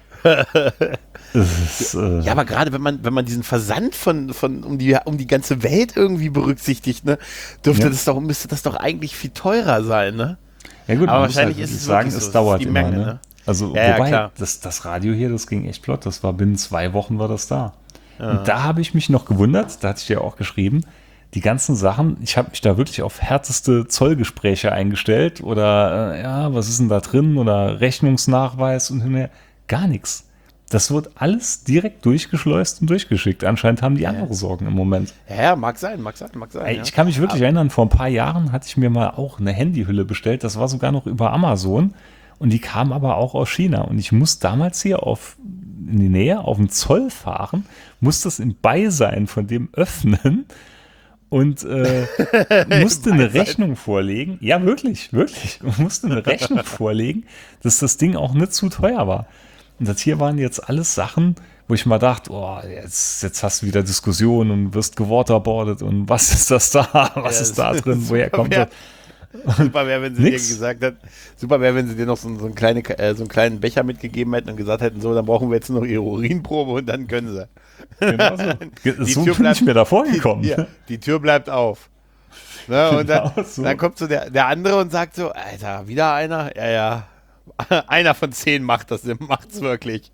€. Ja, aber gerade wenn man diesen Versand von um die ganze Welt irgendwie berücksichtigt, ne, müsste das doch eigentlich viel teurer sein, ne? Ja gut, aber man muss wahrscheinlich halt ist es sagen, wirklich so, es dauert die immer, Menge, ne? ne? Also, Ja, wobei, klar. das Radio hier, das ging echt flott. Das war binnen 2 Wochen war das da. Und da habe ich mich noch gewundert, da hatte ich dir auch geschrieben, die ganzen Sachen, ich habe mich da wirklich auf härteste Zollgespräche eingestellt oder, was ist denn da drin oder Rechnungsnachweis und mehr. Gar nichts. Das wird alles direkt durchgeschleust und durchgeschickt. Anscheinend haben die andere Sorgen im Moment. Ja, mag sein. Ey, Ja. ich kann mich wirklich erinnern, vor ein paar Jahren hatte ich mir mal auch eine Handyhülle bestellt. Das war sogar noch über Amazon. Und die kam aber auch aus China. Und ich muss damals hier in die Nähe auf den Zoll fahren, muss das im Beisein von dem öffnen und musste eine Rechnung vorlegen. Ja, wirklich. Und musste eine Rechnung vorlegen, dass das Ding auch nicht zu teuer war. Und das hier waren jetzt alles Sachen, wo ich mal dachte, jetzt hast du wieder Diskussionen und wirst gewaterboardet und was ist das da? Was ist da drin? Woher kommt das? Super wäre, wenn sie dir gesagt hat, super wäre, wenn sie dir noch so einen kleinen Becher mitgegeben hätten und gesagt hätten, so, dann brauchen wir jetzt nur noch ihre Urinprobe und dann können sie. Genau so bin ich mir da vorgekommen. Die Tür bleibt auf. Ne, und Genau so. dann kommt so der andere und sagt so, Alter, wieder einer? Ja. Einer von 10 macht's wirklich.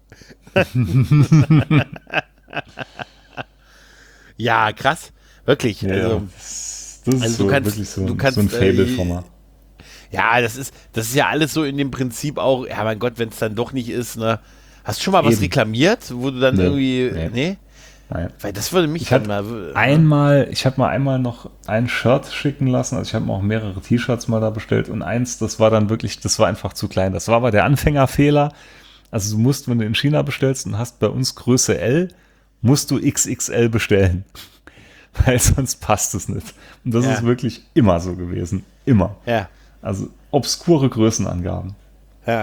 Ja, krass. Wirklich. Ja, also, das ist also so, du kannst, wirklich so, du kannst, so ein Fable von mir. ja, das ist ja alles so in dem Prinzip auch, ja mein Gott, wenn es dann doch nicht ist, ne? Hast du schon mal was Eben. reklamiert, wo du dann irgendwie, nee? Nein. Weil das würde mich Ich habe mal einmal noch ein Shirt schicken lassen, also ich habe mir auch mehrere T-Shirts mal da bestellt und eins, das war einfach zu klein. Das war aber der Anfängerfehler. Also du musst, wenn du in China bestellst und hast bei uns Größe L, musst du XXL bestellen. Weil sonst passt es nicht. Und das ist wirklich immer so gewesen. Immer. Ja. Also obskure Größenangaben. Ja.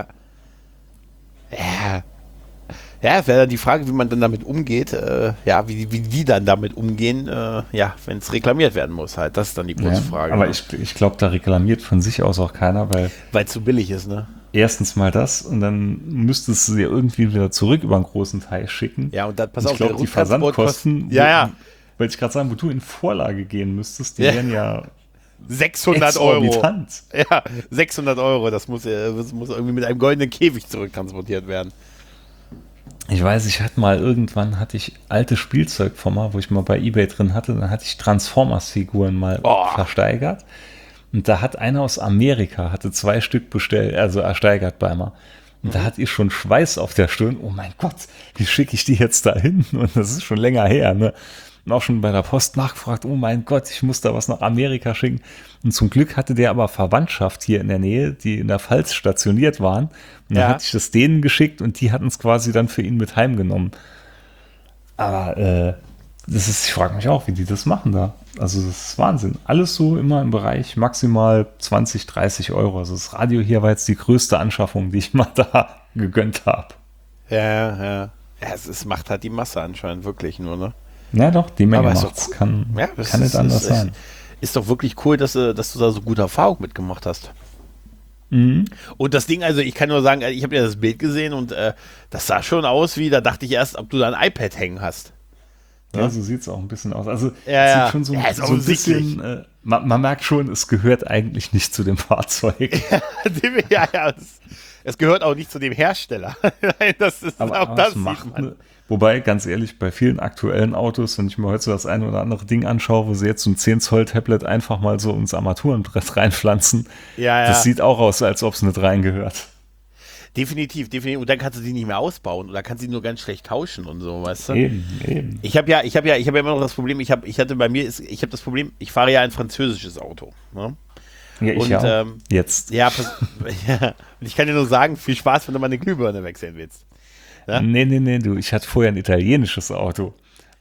Ja, es wäre dann die Frage, wie man dann damit umgeht, wie die dann damit umgehen, wenn es reklamiert werden muss halt. Das ist dann die große Frage. Aber ne? ich glaube, da reklamiert von sich aus auch keiner, weil es zu billig ist, ne? erstens mal das und dann müsstest du sie irgendwie wieder zurück über einen großen Teil schicken. Ja, und dann pass Und auf, ich glaube, die Versandkosten, wollte ich gerade sagen, wo du in Vorlage gehen müsstest, die wären ja 600 €. exorbitant. Ja, 600 €, das muss irgendwie mit einem goldenen Käfig zurücktransportiert werden. Ich weiß, irgendwann hatte ich alte Spielzeug von mal, wo ich mal bei eBay drin hatte, dann hatte ich Transformers-Figuren mal versteigert. Und da hat einer aus Amerika, hatte 2 Stück bestellt, also ersteigert bei mir. Und da hatte ich schon Schweiß auf der Stirn. Oh mein Gott, wie schicke ich die jetzt da hin? Und das ist schon länger her, ne? Und auch schon bei der Post nachgefragt, oh mein Gott, ich muss da was nach Amerika schicken. Und zum Glück hatte der aber Verwandtschaft hier in der Nähe, die in der Pfalz stationiert waren. Und dann hatte ich das denen geschickt und die hatten es quasi dann für ihn mit heimgenommen. Aber ich frage mich auch, wie die das machen da. Also das ist Wahnsinn. Alles so immer im Bereich maximal 20, 30 €. Also das Radio hier war jetzt die größte Anschaffung, die ich mal da gegönnt habe. Ja, es macht halt die Masse anscheinend wirklich nur, ne? Ja doch, die Menge macht's. Cool. Kann nicht anders sein. Ist doch wirklich cool, dass du da so gute Erfahrung mitgemacht hast. Und das Ding, also ich kann nur sagen, ich habe ja das Bild gesehen und das sah schon aus wie, da dachte ich erst, ob du da ein iPad hängen hast. Ja, so sieht es auch ein bisschen aus. Also Ja, sieht schon so, ja, ist so ein offensichtlich. bisschen, man merkt schon, es gehört eigentlich nicht zu dem Fahrzeug. Ja, es gehört auch nicht zu dem Hersteller. Nein, das ist auch Aber das es macht, sieht man. wobei, ganz ehrlich, bei vielen aktuellen Autos, wenn ich mir heute so das eine oder andere Ding anschaue, wo sie jetzt so ein 10-Zoll-Tablet einfach mal so ins Armaturenbrett reinpflanzen, Ja. das sieht auch aus, als ob es nicht reingehört. Definitiv. Und dann kannst du die nicht mehr ausbauen oder kannst sie nur ganz schlecht tauschen und so, weißt du? Eben. Ich habe ja immer noch das Problem, ich habe das Problem, ich fahre ja ein französisches Auto. Ne? Ja, ich Und, auch. Jetzt. Ja, ja, und ich kann dir nur sagen, viel Spaß, wenn du mal eine Glühbirne wechseln willst. Ja? Nee, du, ich hatte vorher ein italienisches Auto.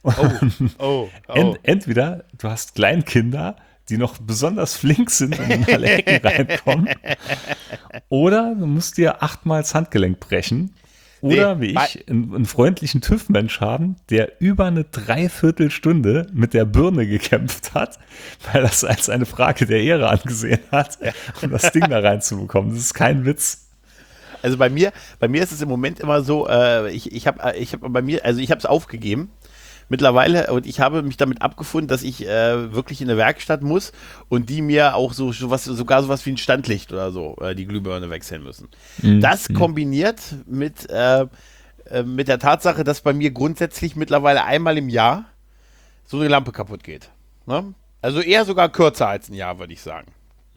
Oh. Entweder du hast Kleinkinder, die noch besonders flink sind und in alle Hecken reinkommen, oder du musst dir 8-mal das Handgelenk brechen. Oder Nee, wie ich, einen freundlichen TÜV-Mensch haben, der über eine Dreiviertelstunde mit der Birne gekämpft hat, weil das als eine Frage der Ehre angesehen hat, um das Ding da reinzubekommen. Das ist kein Witz. Also bei mir ist es im Moment immer so, ich habe es aufgegeben mittlerweile und ich habe mich damit abgefunden, dass ich wirklich in eine Werkstatt muss und die mir auch sogar sowas wie ein Standlicht oder so, die Glühbirne wechseln müssen. Das kombiniert mit der Tatsache, dass bei mir grundsätzlich mittlerweile einmal im Jahr so eine Lampe kaputt geht. Ne? Also eher sogar kürzer als ein Jahr, würde ich sagen.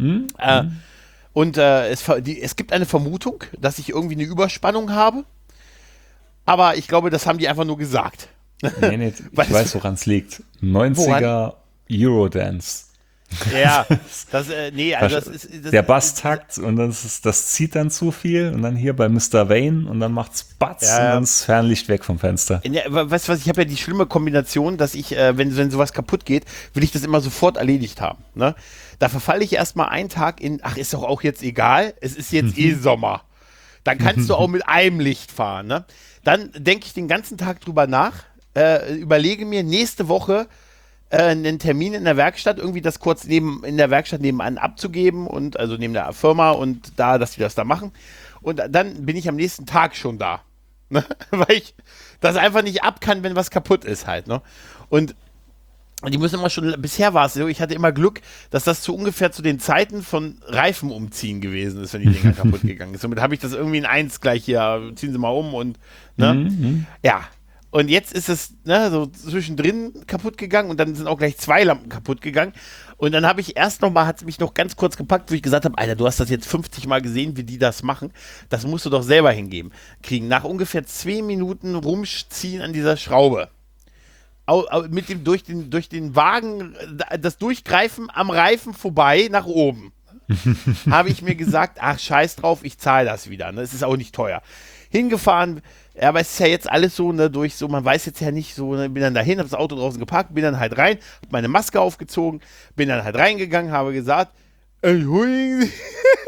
Und es gibt eine Vermutung, dass ich irgendwie eine Überspannung habe, aber ich glaube, das haben die einfach nur gesagt. Nee, ich weiß, woran es liegt. 90er Eurodance. Ja, das ist der Basstakt und das zieht dann zu viel und dann hier bei Mr. Vane und dann macht's Batz und dann ist Fernlicht weg vom Fenster. Weißt du was, ich habe ja die schlimme Kombination, dass ich, wenn sowas kaputt geht, will ich das immer sofort erledigt haben. Ne? Da verfalle ich erstmal einen Tag ist doch auch jetzt egal, es ist jetzt Sommer. Dann kannst du auch mit einem Licht fahren. Ne? Dann denke ich den ganzen Tag drüber nach, überlege mir nächste Woche einen Termin in der Werkstatt, irgendwie das kurz in der Werkstatt nebenan abzugeben und also neben der Firma und dass die das da machen. Und dann bin ich am nächsten Tag schon da. Ne? Weil ich das einfach nicht ab kann, wenn was kaputt ist halt. Ne? Und die müssen immer schon, bisher war es so, ich hatte immer Glück, dass das ungefähr zu den Zeiten von Reifen umziehen gewesen ist, wenn die Dinger kaputt gegangen ist. Somit habe ich das irgendwie in eins gleich hier, ziehen Sie mal um und, ne? Ja. Und jetzt ist es so zwischendrin kaputt gegangen und dann sind auch gleich 2 Lampen kaputt gegangen. Und dann habe ich hat es mich noch ganz kurz gepackt, wo ich gesagt habe, Alter, du hast das jetzt 50 Mal gesehen, wie die das machen. Das musst du doch selber kriegen. Nach ungefähr 2 Minuten Rumziehen an dieser Schraube. Durch den Wagen, das Durchgreifen am Reifen vorbei nach oben. Habe ich mir gesagt, ach, scheiß drauf, ich zahle das wieder. Ne? Es ist auch nicht teuer. Hingefahren, aber es ist ja jetzt alles so, ne, man weiß jetzt ja nicht so, ne, bin dann dahin, habe das Auto draußen geparkt, bin dann halt rein, habe meine Maske aufgezogen, bin dann halt reingegangen, habe gesagt, entschuldigen Sie,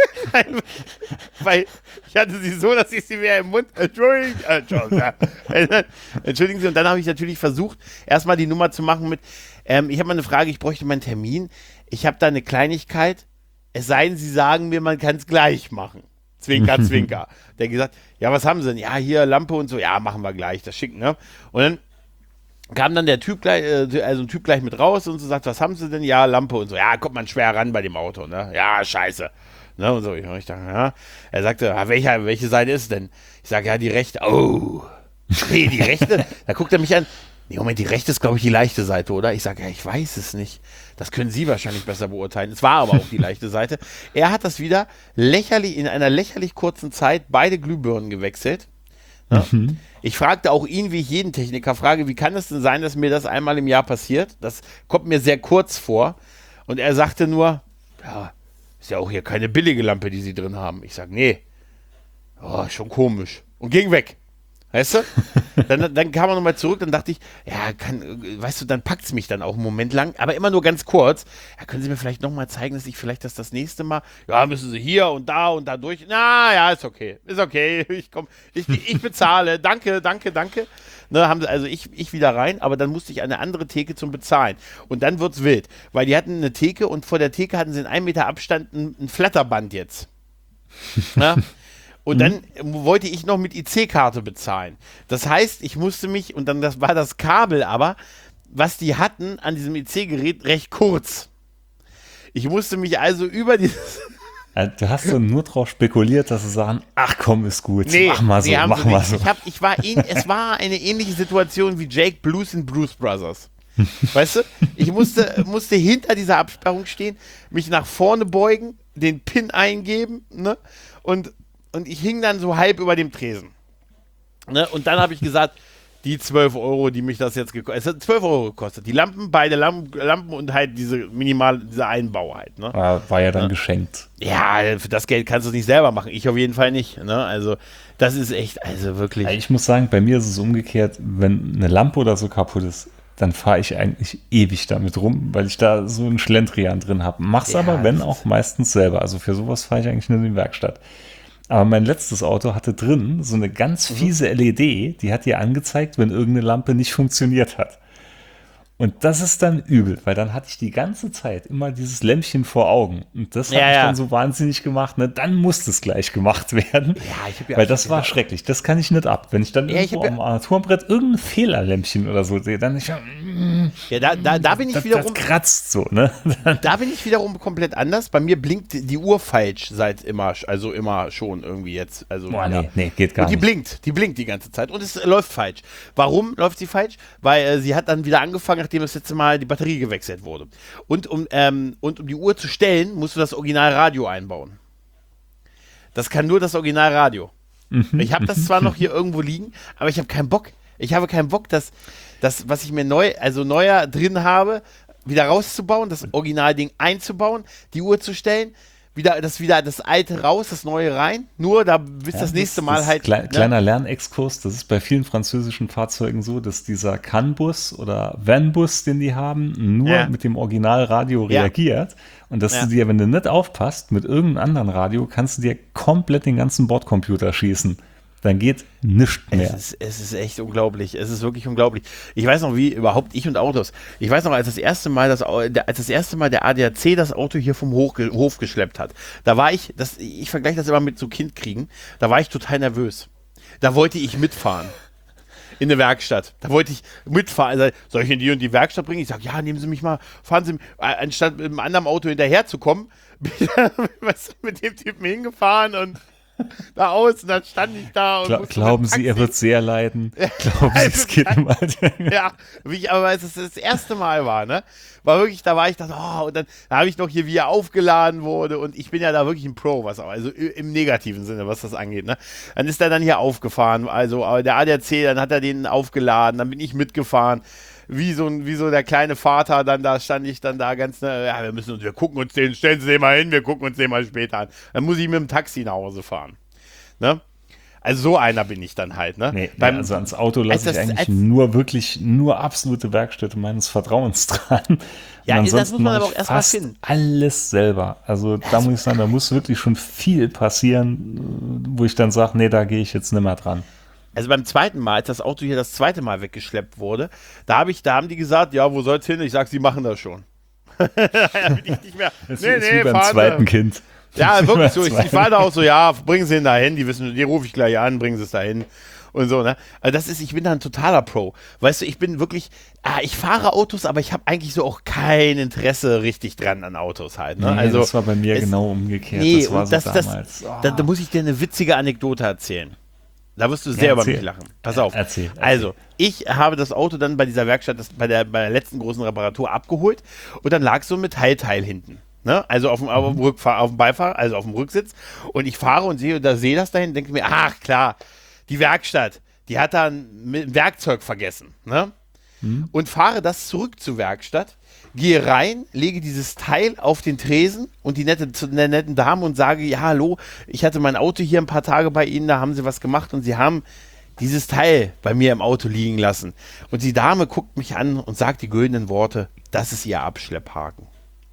weil ich hatte sie so, dass ich sie mir im Mund, entschuldigen Sie, und dann habe ich natürlich versucht, erstmal die Nummer zu machen mit, ich habe mal eine Frage, ich bräuchte meinen Termin, ich habe da eine Kleinigkeit, es sei denn, Sie sagen mir, man kann es gleich machen. Zwinker, Zwinker. Der gesagt, ja, was haben Sie denn? Ja, hier Lampe und so. Ja, machen wir gleich, das schicken, ne? Und dann kam dann der Typ gleich, ein Typ gleich mit raus und so sagt, was haben Sie denn? Ja, Lampe und so. Ja, kommt man schwer ran bei dem Auto, ne? Ja, scheiße. Ne? Und so. Ich dachte, ja. Er sagte, welche Seite ist es denn? Ich sage, ja, die rechte. Oh. Nee, die rechte. Da guckt er mich an. Nee, Moment, die rechte ist, glaube ich, die leichte Seite, oder? Ich sage, ja, ich weiß es nicht. Das können Sie wahrscheinlich besser beurteilen. Es war aber auch die leichte Seite. Er hat das wieder in einer lächerlich kurzen Zeit beide Glühbirnen gewechselt. Ja? Ich fragte auch ihn, wie ich jeden Techniker frage, wie kann es denn sein, dass mir das einmal im Jahr passiert? Das kommt mir sehr kurz vor. Und er sagte nur, ja, ist ja auch hier keine billige Lampe, die Sie drin haben. Ich sage, nee. Oh, schon komisch. Und ging weg. Weißt du? Dann kam er nochmal zurück, dann dachte ich, ja, weißt du, dann packt es mich dann auch einen Moment lang, aber immer nur ganz kurz. Ja, können Sie mir vielleicht nochmal zeigen, dass ich vielleicht das nächste Mal, ja, müssen Sie hier und da durch. Na, ja, ist okay, ich bezahle, danke. Ne, haben sie, also ich wieder rein, aber dann musste ich an eine andere Theke zum Bezahlen. Und dann wird's wild, weil die hatten eine Theke und vor der Theke hatten sie in 1 Meter Abstand ein Flatterband jetzt. Ja? Und dann wollte ich noch mit IC-Karte bezahlen. Das heißt, ich musste mich, und dann war das Kabel aber, was die hatten an diesem IC-Gerät, recht kurz. Ich musste mich also über dieses... Du hast so nur drauf spekuliert, dass sie sagen, ach komm, ist gut, Nee, mach mal so, mach mal so. Es war eine ähnliche Situation wie Jake Blues in Blues Brothers. Weißt du? Ich musste hinter dieser Absperrung stehen, mich nach vorne beugen, den PIN eingeben, ne? Und ich hing dann so halb über dem Tresen. Ne? Und dann habe ich gesagt, die 12 Euro, die mich das jetzt gekostet, es hat 12 Euro gekostet. Die Lampen, beide Lampen und halt dieser Einbau halt. Ne? War ja dann geschenkt. Ja, für das Geld kannst du es nicht selber machen. Ich auf jeden Fall nicht. Ne? Also, das ist echt, also wirklich. Ich muss sagen, bei mir ist es umgekehrt, wenn eine Lampe oder so kaputt ist, dann fahre ich eigentlich ewig damit rum, weil ich da so einen Schlendrian drin habe. Mach's aber, wenn auch meistens selber. Also für sowas fahre ich eigentlich nur in die Werkstatt. Aber mein letztes Auto hatte drin so eine ganz fiese LED, die hat dir angezeigt, wenn irgendeine Lampe nicht funktioniert hat. Und das ist dann übel, weil dann hatte ich die ganze Zeit immer dieses Lämpchen vor Augen. Und das hat mich dann so wahnsinnig gemacht. Ne? Dann musste es gleich gemacht werden, weil das war schrecklich. Das kann ich nicht ab. Wenn ich dann irgendwo am Armaturenbrett irgendein Fehlerlämpchen oder so sehe, dann da bin ich wiederum... Das kratzt so, ne? Da bin ich wiederum komplett anders. Bei mir blinkt die Uhr falsch seit immer, also immer schon irgendwie jetzt. Also, nee, geht gar nicht. Die blinkt die ganze Zeit und es läuft falsch. Warum läuft sie falsch? Weil sie hat dann wieder angefangen, nachdem das letzte Mal die Batterie gewechselt wurde. Und um die Uhr zu stellen, musst du das Originalradio einbauen. Das kann nur das Originalradio. Ich habe das zwar noch hier irgendwo liegen, aber ich habe keinen Bock. Ich habe keinen Bock, das, was ich mir neuer drin habe, wieder rauszubauen, das Originalding einzubauen, die Uhr zu stellen, wieder das alte raus, das neue rein. Nur da bis das nächste Mal halt. Kleiner Lernexkurs, das ist bei vielen französischen Fahrzeugen so, dass dieser CAN-Bus oder VAN-Bus, den die haben, nur mit dem Originalradio reagiert. Und dass du dir, wenn du nicht aufpasst, mit irgendeinem anderen Radio, kannst du dir komplett den ganzen Bordcomputer schießen. Dann geht nichts mehr. Es ist echt unglaublich. Es ist wirklich unglaublich. Ich weiß noch, wie überhaupt ich und Autos. Ich weiß noch, als das erste Mal der ADAC das Auto hier vom Hof geschleppt hat. Da war ich vergleiche das immer mit so Kindkriegen, da war ich total nervös. Da wollte ich mitfahren. In eine Werkstatt. Da wollte ich mitfahren. Also, soll ich in die und die Werkstatt bringen? Ich sage, ja, nehmen Sie mich mal, fahren Sie, anstatt mit einem anderen Auto hinterherzukommen, bin ich mit dem Typen hingefahren und da aus und dann stand ich da und glauben Sie, er wird sehr leiden. Glauben Sie, es geht ihm halt. Ja, aber als es das erste Mal war, ne? War wirklich, da war ich, und dann habe ich noch hier, wie er aufgeladen wurde und ich bin ja da wirklich ein Pro, also im negativen Sinne, was das angeht, ne? Dann ist er dann hier aufgefahren, also der ADAC, dann hat er den aufgeladen, dann bin ich mitgefahren. Wie so der kleine Vater, dann da stand ich dann da ganz, wir gucken uns den, stellen Sie den mal hin, wir gucken uns den mal später an. Dann muss ich mit dem Taxi nach Hause fahren. Ne? Also so einer bin ich dann halt, ne? Also ans Auto lasse ich eigentlich nur absolute Werkstätte meines Vertrauens dran. Ja, und das muss man aber auch fast erstmal finden. Alles selber. Also da muss ich sagen, da muss wirklich schon viel passieren, wo ich dann sage, nee, da gehe ich jetzt nicht mehr dran. Also beim zweiten Mal, als das Auto hier das zweite Mal weggeschleppt wurde, da haben die gesagt, ja, wo soll's hin? Ich sag, sie machen das schon. Da bin ich nicht mehr. Das ist wie beim zweiten Kind. Ja, wirklich so. Ich war da auch so, ja, bringen Sie ihn dahin, die rufe ich gleich an, bringen Sie es dahin. Und so, ne? Also ich bin da ein totaler Pro. Weißt du, ich bin wirklich, ich fahre Autos, aber ich habe eigentlich so auch kein Interesse richtig dran an Autos halt. Ne? Nee, also, das war bei mir genau umgekehrt. Nee, das war so damals. Da muss ich dir eine witzige Anekdote erzählen. Da wirst du sehr über mich lachen. Pass auf. Erzähl. Also, ich habe das Auto dann bei dieser Werkstatt, bei der letzten großen Reparatur abgeholt und dann lag so ein Metallteil hinten. Ne? Also auf dem Beifahrer, also auf dem Rücksitz. Und ich fahre und sehe das dahin, denke mir, ach klar, die Werkstatt, die hat da ein Werkzeug vergessen. Ne? Und fahre das zurück zur Werkstatt, gehe rein, lege dieses Teil auf den Tresen und die netten Dame und sage, ja, hallo, ich hatte mein Auto hier ein paar Tage bei Ihnen, da haben Sie was gemacht und Sie haben dieses Teil bei mir im Auto liegen lassen. Und die Dame guckt mich an und sagt die goldenen Worte, das ist Ihr Abschlepphaken.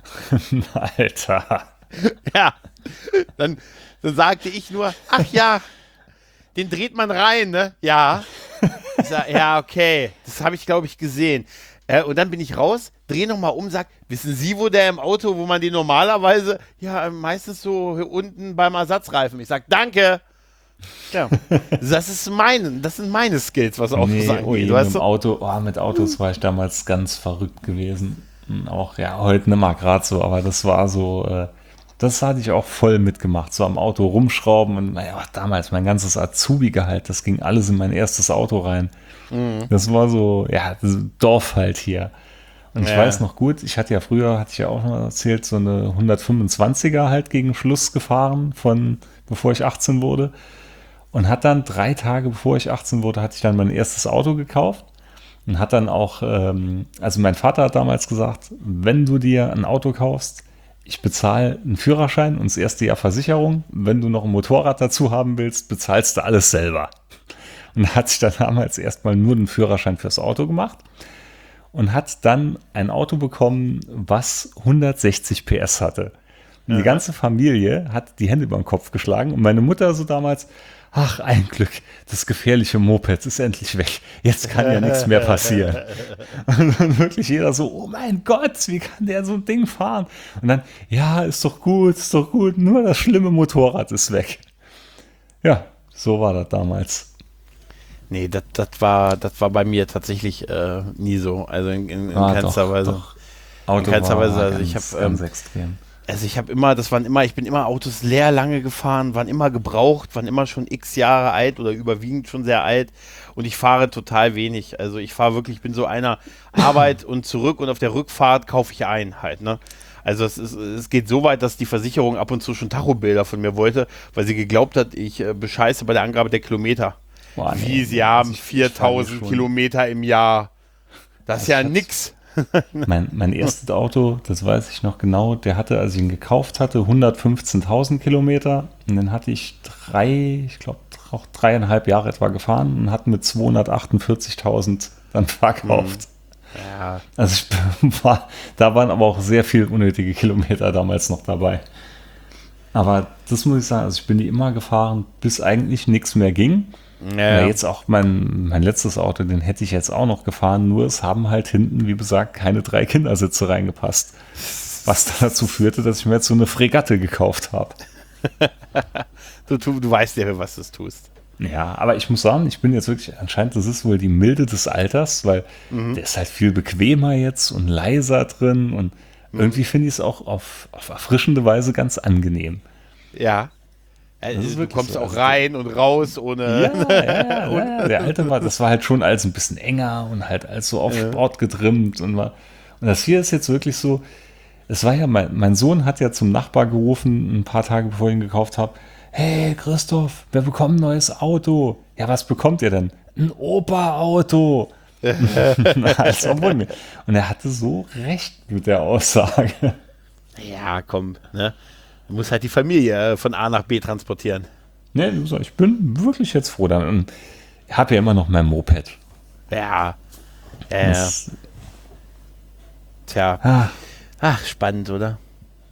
Alter. Ja, dann sagte ich nur, ach ja, den dreht man rein, ne? Ja. Ich sag, ja, okay, das habe ich, glaube ich, gesehen. Und dann bin ich raus, dreh nochmal um, sag, wissen Sie, wo der im Auto, wo man den normalerweise, meistens so hier unten beim Ersatzreifen. Ich sag, danke. Ja, das sind meine Skills, was Autos angeht. Weißt du? Mit Autos war ich damals ganz verrückt gewesen. Auch, heute nicht mal gerade so, aber das war so, das hatte ich auch voll mitgemacht, so am Auto rumschrauben und damals mein ganzes Azubi-Gehalt, das ging alles in mein erstes Auto rein. Das war so, das Dorf halt hier. Und ich weiß noch gut, hatte ich ja auch noch erzählt, so eine 125er halt gegen Schluss gefahren, bevor ich 18 wurde. Und hat dann 3 Tage, bevor ich 18 wurde, hatte ich dann mein erstes Auto gekauft. Und hat dann auch, also mein Vater hat damals gesagt, wenn du dir ein Auto kaufst, ich bezahle einen Führerschein und das erste Jahr Versicherung. Wenn du noch ein Motorrad dazu haben willst, bezahlst du alles selber. Und da hat sich dann damals erstmal nur einen Führerschein fürs Auto gemacht und hat dann ein Auto bekommen, was 160 PS hatte. Und die ganze Familie hat die Hände über den Kopf geschlagen und meine Mutter so damals, ach, ein Glück, das gefährliche Moped ist endlich weg. Jetzt kann ja nichts mehr passieren. Und dann wirklich jeder so, oh mein Gott, wie kann der so ein Ding fahren? Und dann, ist doch gut, nur das schlimme Motorrad ist weg. Ja, so war das damals. Nee, das war bei mir tatsächlich nie so. Also in keinster Weise. Auto in keinster Weise. Also ganz extrem. Also ich bin immer Autos leer lange gefahren, waren immer gebraucht, waren immer schon x Jahre alt oder überwiegend schon sehr alt und ich fahre total wenig. Also ich bin so einer Arbeit und zurück und auf der Rückfahrt kaufe ich ein halt, ne? Also es geht so weit, dass die Versicherung ab und zu schon Tachobilder von mir wollte, weil sie geglaubt hat, ich bescheiße bei der Angabe der Kilometer. Boah, nee, Wie, sie haben 4000 Kilometer im Jahr. Das ist ja nix. Mein erstes Auto, das weiß ich noch genau, der hatte, als ich ihn gekauft hatte, 115.000 Kilometer und dann hatte ich 3,5 Jahre etwa gefahren und hat mit 248.000 dann verkauft. Ja. Also da waren aber auch sehr viele unnötige Kilometer damals noch dabei. Aber das muss ich sagen, also ich bin die immer gefahren, bis eigentlich nichts mehr ging. Ja. Jetzt auch mein letztes Auto, den hätte ich jetzt auch noch gefahren, nur es haben halt hinten, wie gesagt, keine 3 Kindersitze reingepasst. Was dann dazu führte, dass ich mir jetzt so eine Fregatte gekauft habe. Du weißt ja, was du tust. Ja, aber ich muss sagen, ich bin jetzt wirklich, anscheinend, das ist wohl die Milde des Alters, weil der ist halt viel bequemer jetzt und leiser drin und irgendwie finde ich es auch auf erfrischende Weise ganz angenehm. Ja. Du kommst so, auch rein und raus ohne. Ja. Der alte das war halt schon alles ein bisschen enger und halt alles so auf Sport getrimmt und das hier ist jetzt wirklich so. Es war ja, mein Sohn hat ja zum Nachbar gerufen, ein paar Tage bevor ich ihn gekauft habe. Hey Christoph, wir bekommen ein neues Auto. Ja, was bekommt ihr denn? Ein Opa-Auto. Und er hatte so recht mit der Aussage. Ja, komm, ne? Du musst halt die Familie von A nach B transportieren. Ne, ich bin wirklich jetzt froh. Ich habe ja immer noch mein Moped. Ja. Tja. Ach, spannend, oder?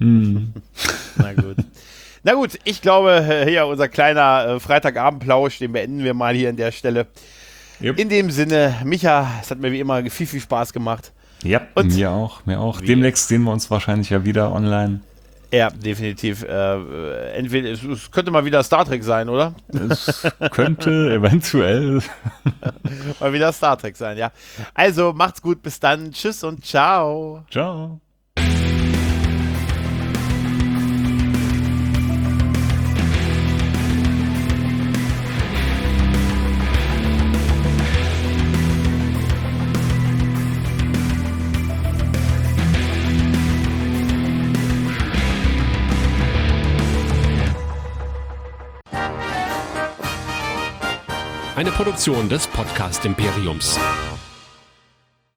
Na gut, ich glaube, hier unser kleiner Freitagabendplausch, den beenden wir mal hier an der Stelle. Yep. In dem Sinne, Micha, es hat mir wie immer viel, viel Spaß gemacht. Ja, und mir auch. Demnächst sehen wir uns wahrscheinlich ja wieder online. Ja, definitiv. Entweder es könnte mal wieder Star Trek sein, oder? Es könnte eventuell mal wieder Star Trek sein, ja. Also macht's gut, bis dann. Tschüss und ciao. Ciao. Eine Produktion des Podcast Imperiums.